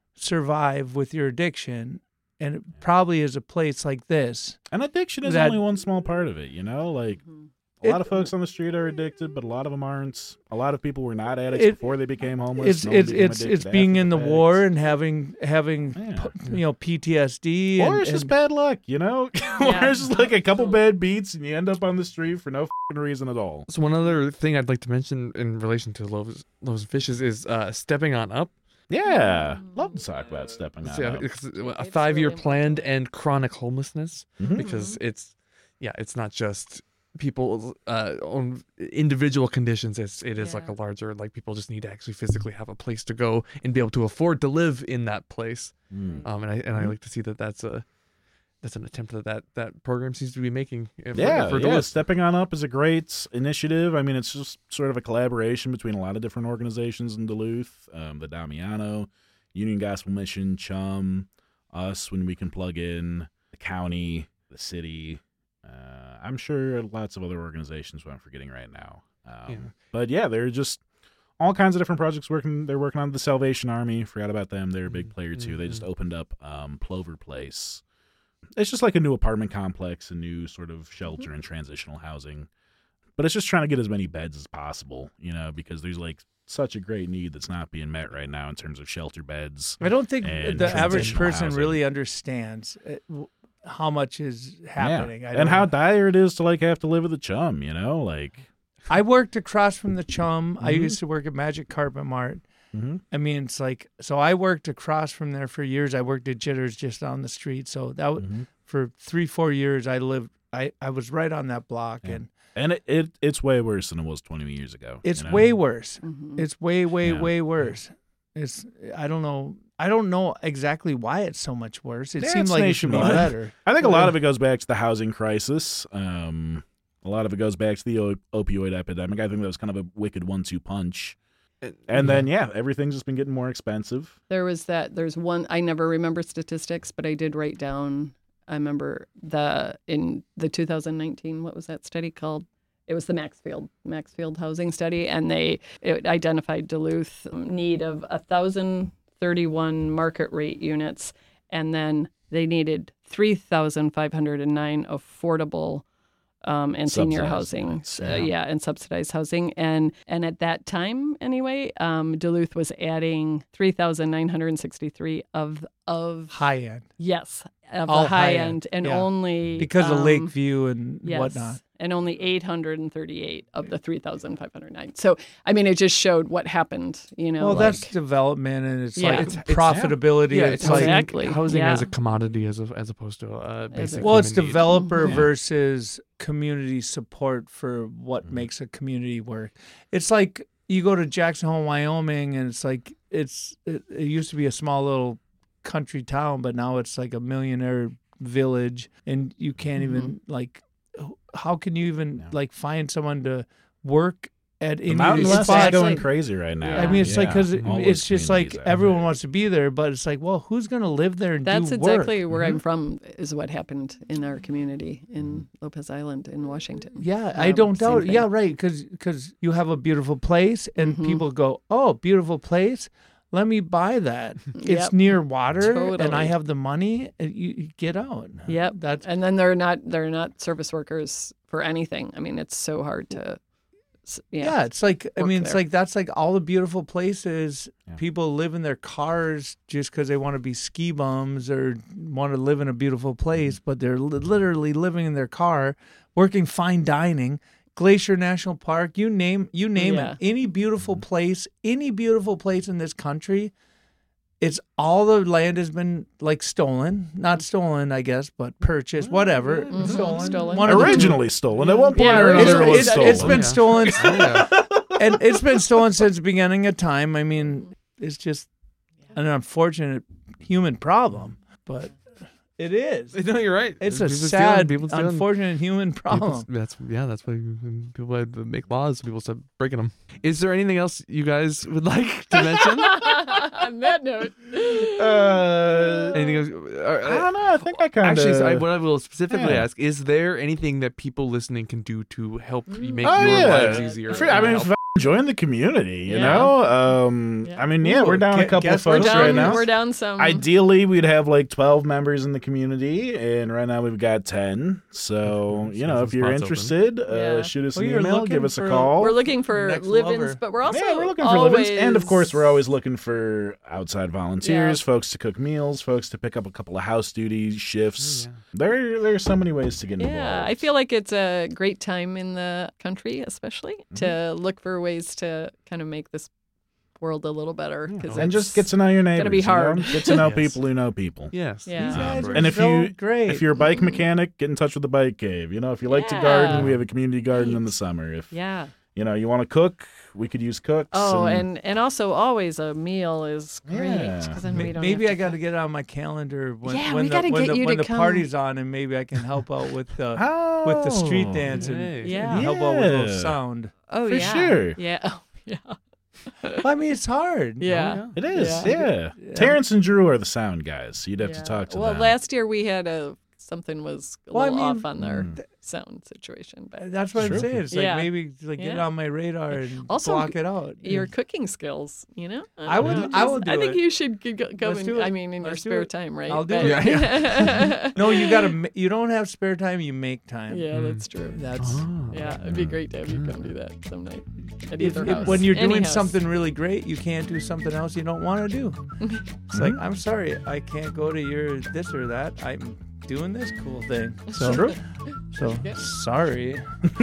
survive with your addiction. And it probably is a place like this. And addiction is that- only one small part of it, you know? Like, Mhm. a lot It- of folks on the street are addicted, but a lot of them aren't. A lot of people were not addicts It- before they became homeless. It's No one it's became it's addicted it's being after in the fact. war and having having Yeah. pu- you know P T S D Or and, it's just and- bad luck, you know? Yeah. Or it's just like a couple bad beats and you end up on the street for no fing reason at all. So one other thing I'd like to mention in relation to loaves, loaves and fishes is uh, stepping on up. Yeah. Love to talk about stepping It's, on yeah, up. it's a It's five-year really planned important. and chronic homelessness Mhm. because it's yeah, it's not just people's uh, own individual conditions. It's it is like Yeah. a larger like people just need to actually physically have a place to go and be able to afford to live in that place. Mm. Um, and I and I like to see that that's a that's an attempt that that, that program seems to be making. uh, For, Yeah, for yeah. Duluth. Stepping on Up is a great initiative. I mean, it's just sort of a collaboration between a lot of different organizations in Duluth. Um, the Damiano, Union Gospel Mission, Chum, us when we can plug in, the county, the city. Uh, I'm sure lots of other organizations who I'm forgetting right now. Um, Yeah. But yeah, they're just all kinds of different projects working. They're working on the Salvation Army. Forgot about them. They're a big player too. They just Mhm. opened up um, Plover Place. It's just like a new apartment complex, a new sort of shelter and transitional housing. But it's just trying to get as many beds as possible, you know, because there's like such a great need that's not being met right now in terms of shelter beds. I don't think and the average transitional person housing. really understands uh, w- how much is happening. Yeah. I And don't- how dire it is to like have to live with a chum, you know, like. I worked across from the Chum. I Mhm. used to work at Magic Carpet Mart. Mm-hmm. I mean, it's like so. I worked across from there for years. I worked at Jitters just down the street. So that was, Mm-hmm. for three, four years, I lived. I, I was right on that block, Yeah. and And it, it it's way worse than it was twenty years ago. it's you know? way worse. Mhm. It's way, way, Yeah. way worse. It's I don't know. I don't know exactly why it's so much worse. It Yeah, seems it's like it should be nationwide. better. I think a Yeah. lot of it goes back to the housing crisis. Um, a lot of it goes back to the o- opioid epidemic. I think that was kind of a wicked one two punch. And then, yeah, everything's just been getting more expensive. There was that. There's one. I never remember statistics, but I did write down. I remember the in the two thousand nineteen. What was that study called? It was the Maxfield Maxfield housing study, and they it identified Duluth need of a thousand thirty-one market rate units, and then they needed three thousand five hundred and nine affordable. Um, and senior Subsidized housing, units, uh, yeah. yeah, and subsidized housing, and and at that time anyway, um, Duluth was adding three thousand nine hundred and sixty-three of of High end yes of All the high, high end, end, and yeah. only because of um, Lakeview and yes, whatnot. and only eight hundred and thirty-eight of the three thousand five hundred nine. So I mean, it just showed what happened. You know, Well, like, that's development, and it's Yeah. like It's- it's- profitability. Yeah, it's it's like housing, Exactly, housing yeah. as a commodity as a, as opposed to a basic. well, it's human need. developer Yeah. versus community support for what Mhm. makes a community work. It's like you go to Jackson Hole, Wyoming, and it's like it's it, it used to be a small little country town, but now it's like a millionaire village, and you can't even like. How can you even Yeah. like find someone to work at The any of Mountain these West is spots? going like- crazy right now. I mean, it's like Yeah, because all those it's just like communities out everyone there. wants to be there, but it's like, well, who's going to live there and That's do exactly work? where Mm-hmm. I'm from. Is what happened in our community in Lopez Island in Washington. Yeah, I Um, don't same doubt. thing. Yeah, right. Because you have a beautiful place, and Mhm. people go, "Oh, beautiful place. Let me buy that. It's Yep. near water, and I Totally. have the money. And you, you get out." Yep. That's And then they're not they're not service workers for anything. I mean, it's so hard to. s- yeah. Yeah. It's like I work mean, it's there. like that's like all the beautiful places. Yeah. People live in their cars just because they want to be ski bums or want to live in a beautiful place, Mm-hmm. but they're li- literally living in their car, working fine dining. Glacier National Park, you name you name Yeah. it. Any beautiful Mm-hmm. place, any beautiful place in this country, it's all the land has been like stolen. Not stolen, I guess, but purchased, whatever. Mhm. Stolen. Stolen. One of the two. Originally stolen. At one point Yeah, or It's, another, it was it's- stolen. it's been Yeah. stolen, Oh, yeah. and it's been stolen since the beginning of time. I mean, it's just an unfortunate human problem, but It is. No, you're right. It's a People stealing, sad, people stealing. unfortunate human People, problem. that's yeah. That's why people had to make laws. People start breaking them. Is there anything else you guys would like to mention? On that note, Uh, anything else? Uh, I don't know. I think I kind of. Actually, so I, what I will specifically yeah. ask: is there anything that people listening can do to help you make Oh, your yeah. lives easier? For- I mean, Help? f- join the community. You Yeah. know. Um. Yeah. I mean, yeah, Ooh, we're down gu- a couple of guess we're folks we're down. right now. We're down some. Ideally, we'd have like twelve members in the community, and right now we've got ten. So, Mhm. you know, Some if you're spots interested, uh, Yeah. shoot us Well, an you're email, looking give us a for- call. We're looking for Next live-ins, lover. but we're also yeah, we're looking for always... live-ins, and of course, we're always looking for outside volunteers, Yeah. folks to cook meals, folks to pick up a couple of house duty shifts. Oh, yeah. There, there are so many ways to get involved. Yeah, I feel like it's a great time in the country, especially to Mm-hmm. look for ways to kind of make this world a little better. Cause and just it's- get to know your neighbors. be you know? hard. Get to know Yes. people who know people. Yes. Yeah. These Um, guys are and if so you- great. If you're a bike mechanic, get in touch with the Bike Cave. You know, if you like to Yeah. garden, we have a community garden in the summer. If Yeah. you know you want to cook, we could use cooks. Oh, and and also always a meal is great Yeah. because then Ma- we don't. maybe have I to got to get it on my calendar when, Yeah, when we the, gotta when get the, you when to the come. party's on, and maybe I can help out with the oh, with the street dance and, Hey. and Yeah. help out with a little Yeah. sound. Oh For yeah. sure. Yeah. Oh yeah. Well, I mean, it's hard. Yeah. It is, Yeah. yeah. Yeah. Terrence and Drew are the sound guys. So you'd have to Yeah. talk to well, them. last year we had a something was a Well, I little mean, off on their Mm. sound situation, but That's what Sure. I'm saying. It's like Yeah. maybe like get it Yeah. on my radar and Also, block it out. your cooking skills, you know. I would- don't know, I just- will do I think it. you should g- go, go Let's in, do it. I mean, in your Let's do spare it. time, right? I'll do But- it. Yeah, No, you gotta. ma- You don't have spare time. You make time. yeah, Mm. that's true. That's Oh. Yeah, it'd be great to have you come do that some night at if, either if- house. when you're Any doing house. something really great, you can't do something else you don't want to do. It's like, I'm sorry, I can't go to your this or that. I'm doing this cool thing. So, True. so Yeah. sorry.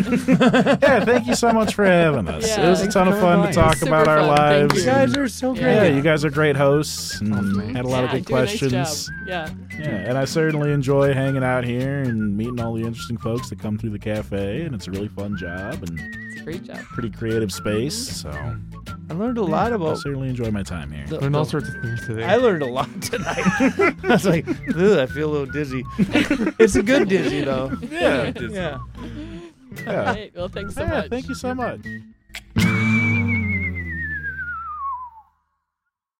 Yeah, thank you so much for having us. Yeah, it was a thanks ton for of fun to inviting talk us. about Super our fun, thank lives. You guys are so Yeah. great. Yeah, you guys are great hosts and thanks. had a lot yeah, of good do a nice questions. job. Yeah. Yeah, and I certainly enjoy hanging out here and meeting all the interesting folks that come through the cafe, and it's a really fun job and It's a great job. pretty creative space. So I learned a lot I about. certainly enjoy my time here. the- Learned all the- sorts of things today. I learned a lot tonight. I was like, Ugh, I feel a little dizzy. It's a good dizzy though. Yeah. Yeah. Yeah. All right. Well, thanks so Yeah, much. thank you so much.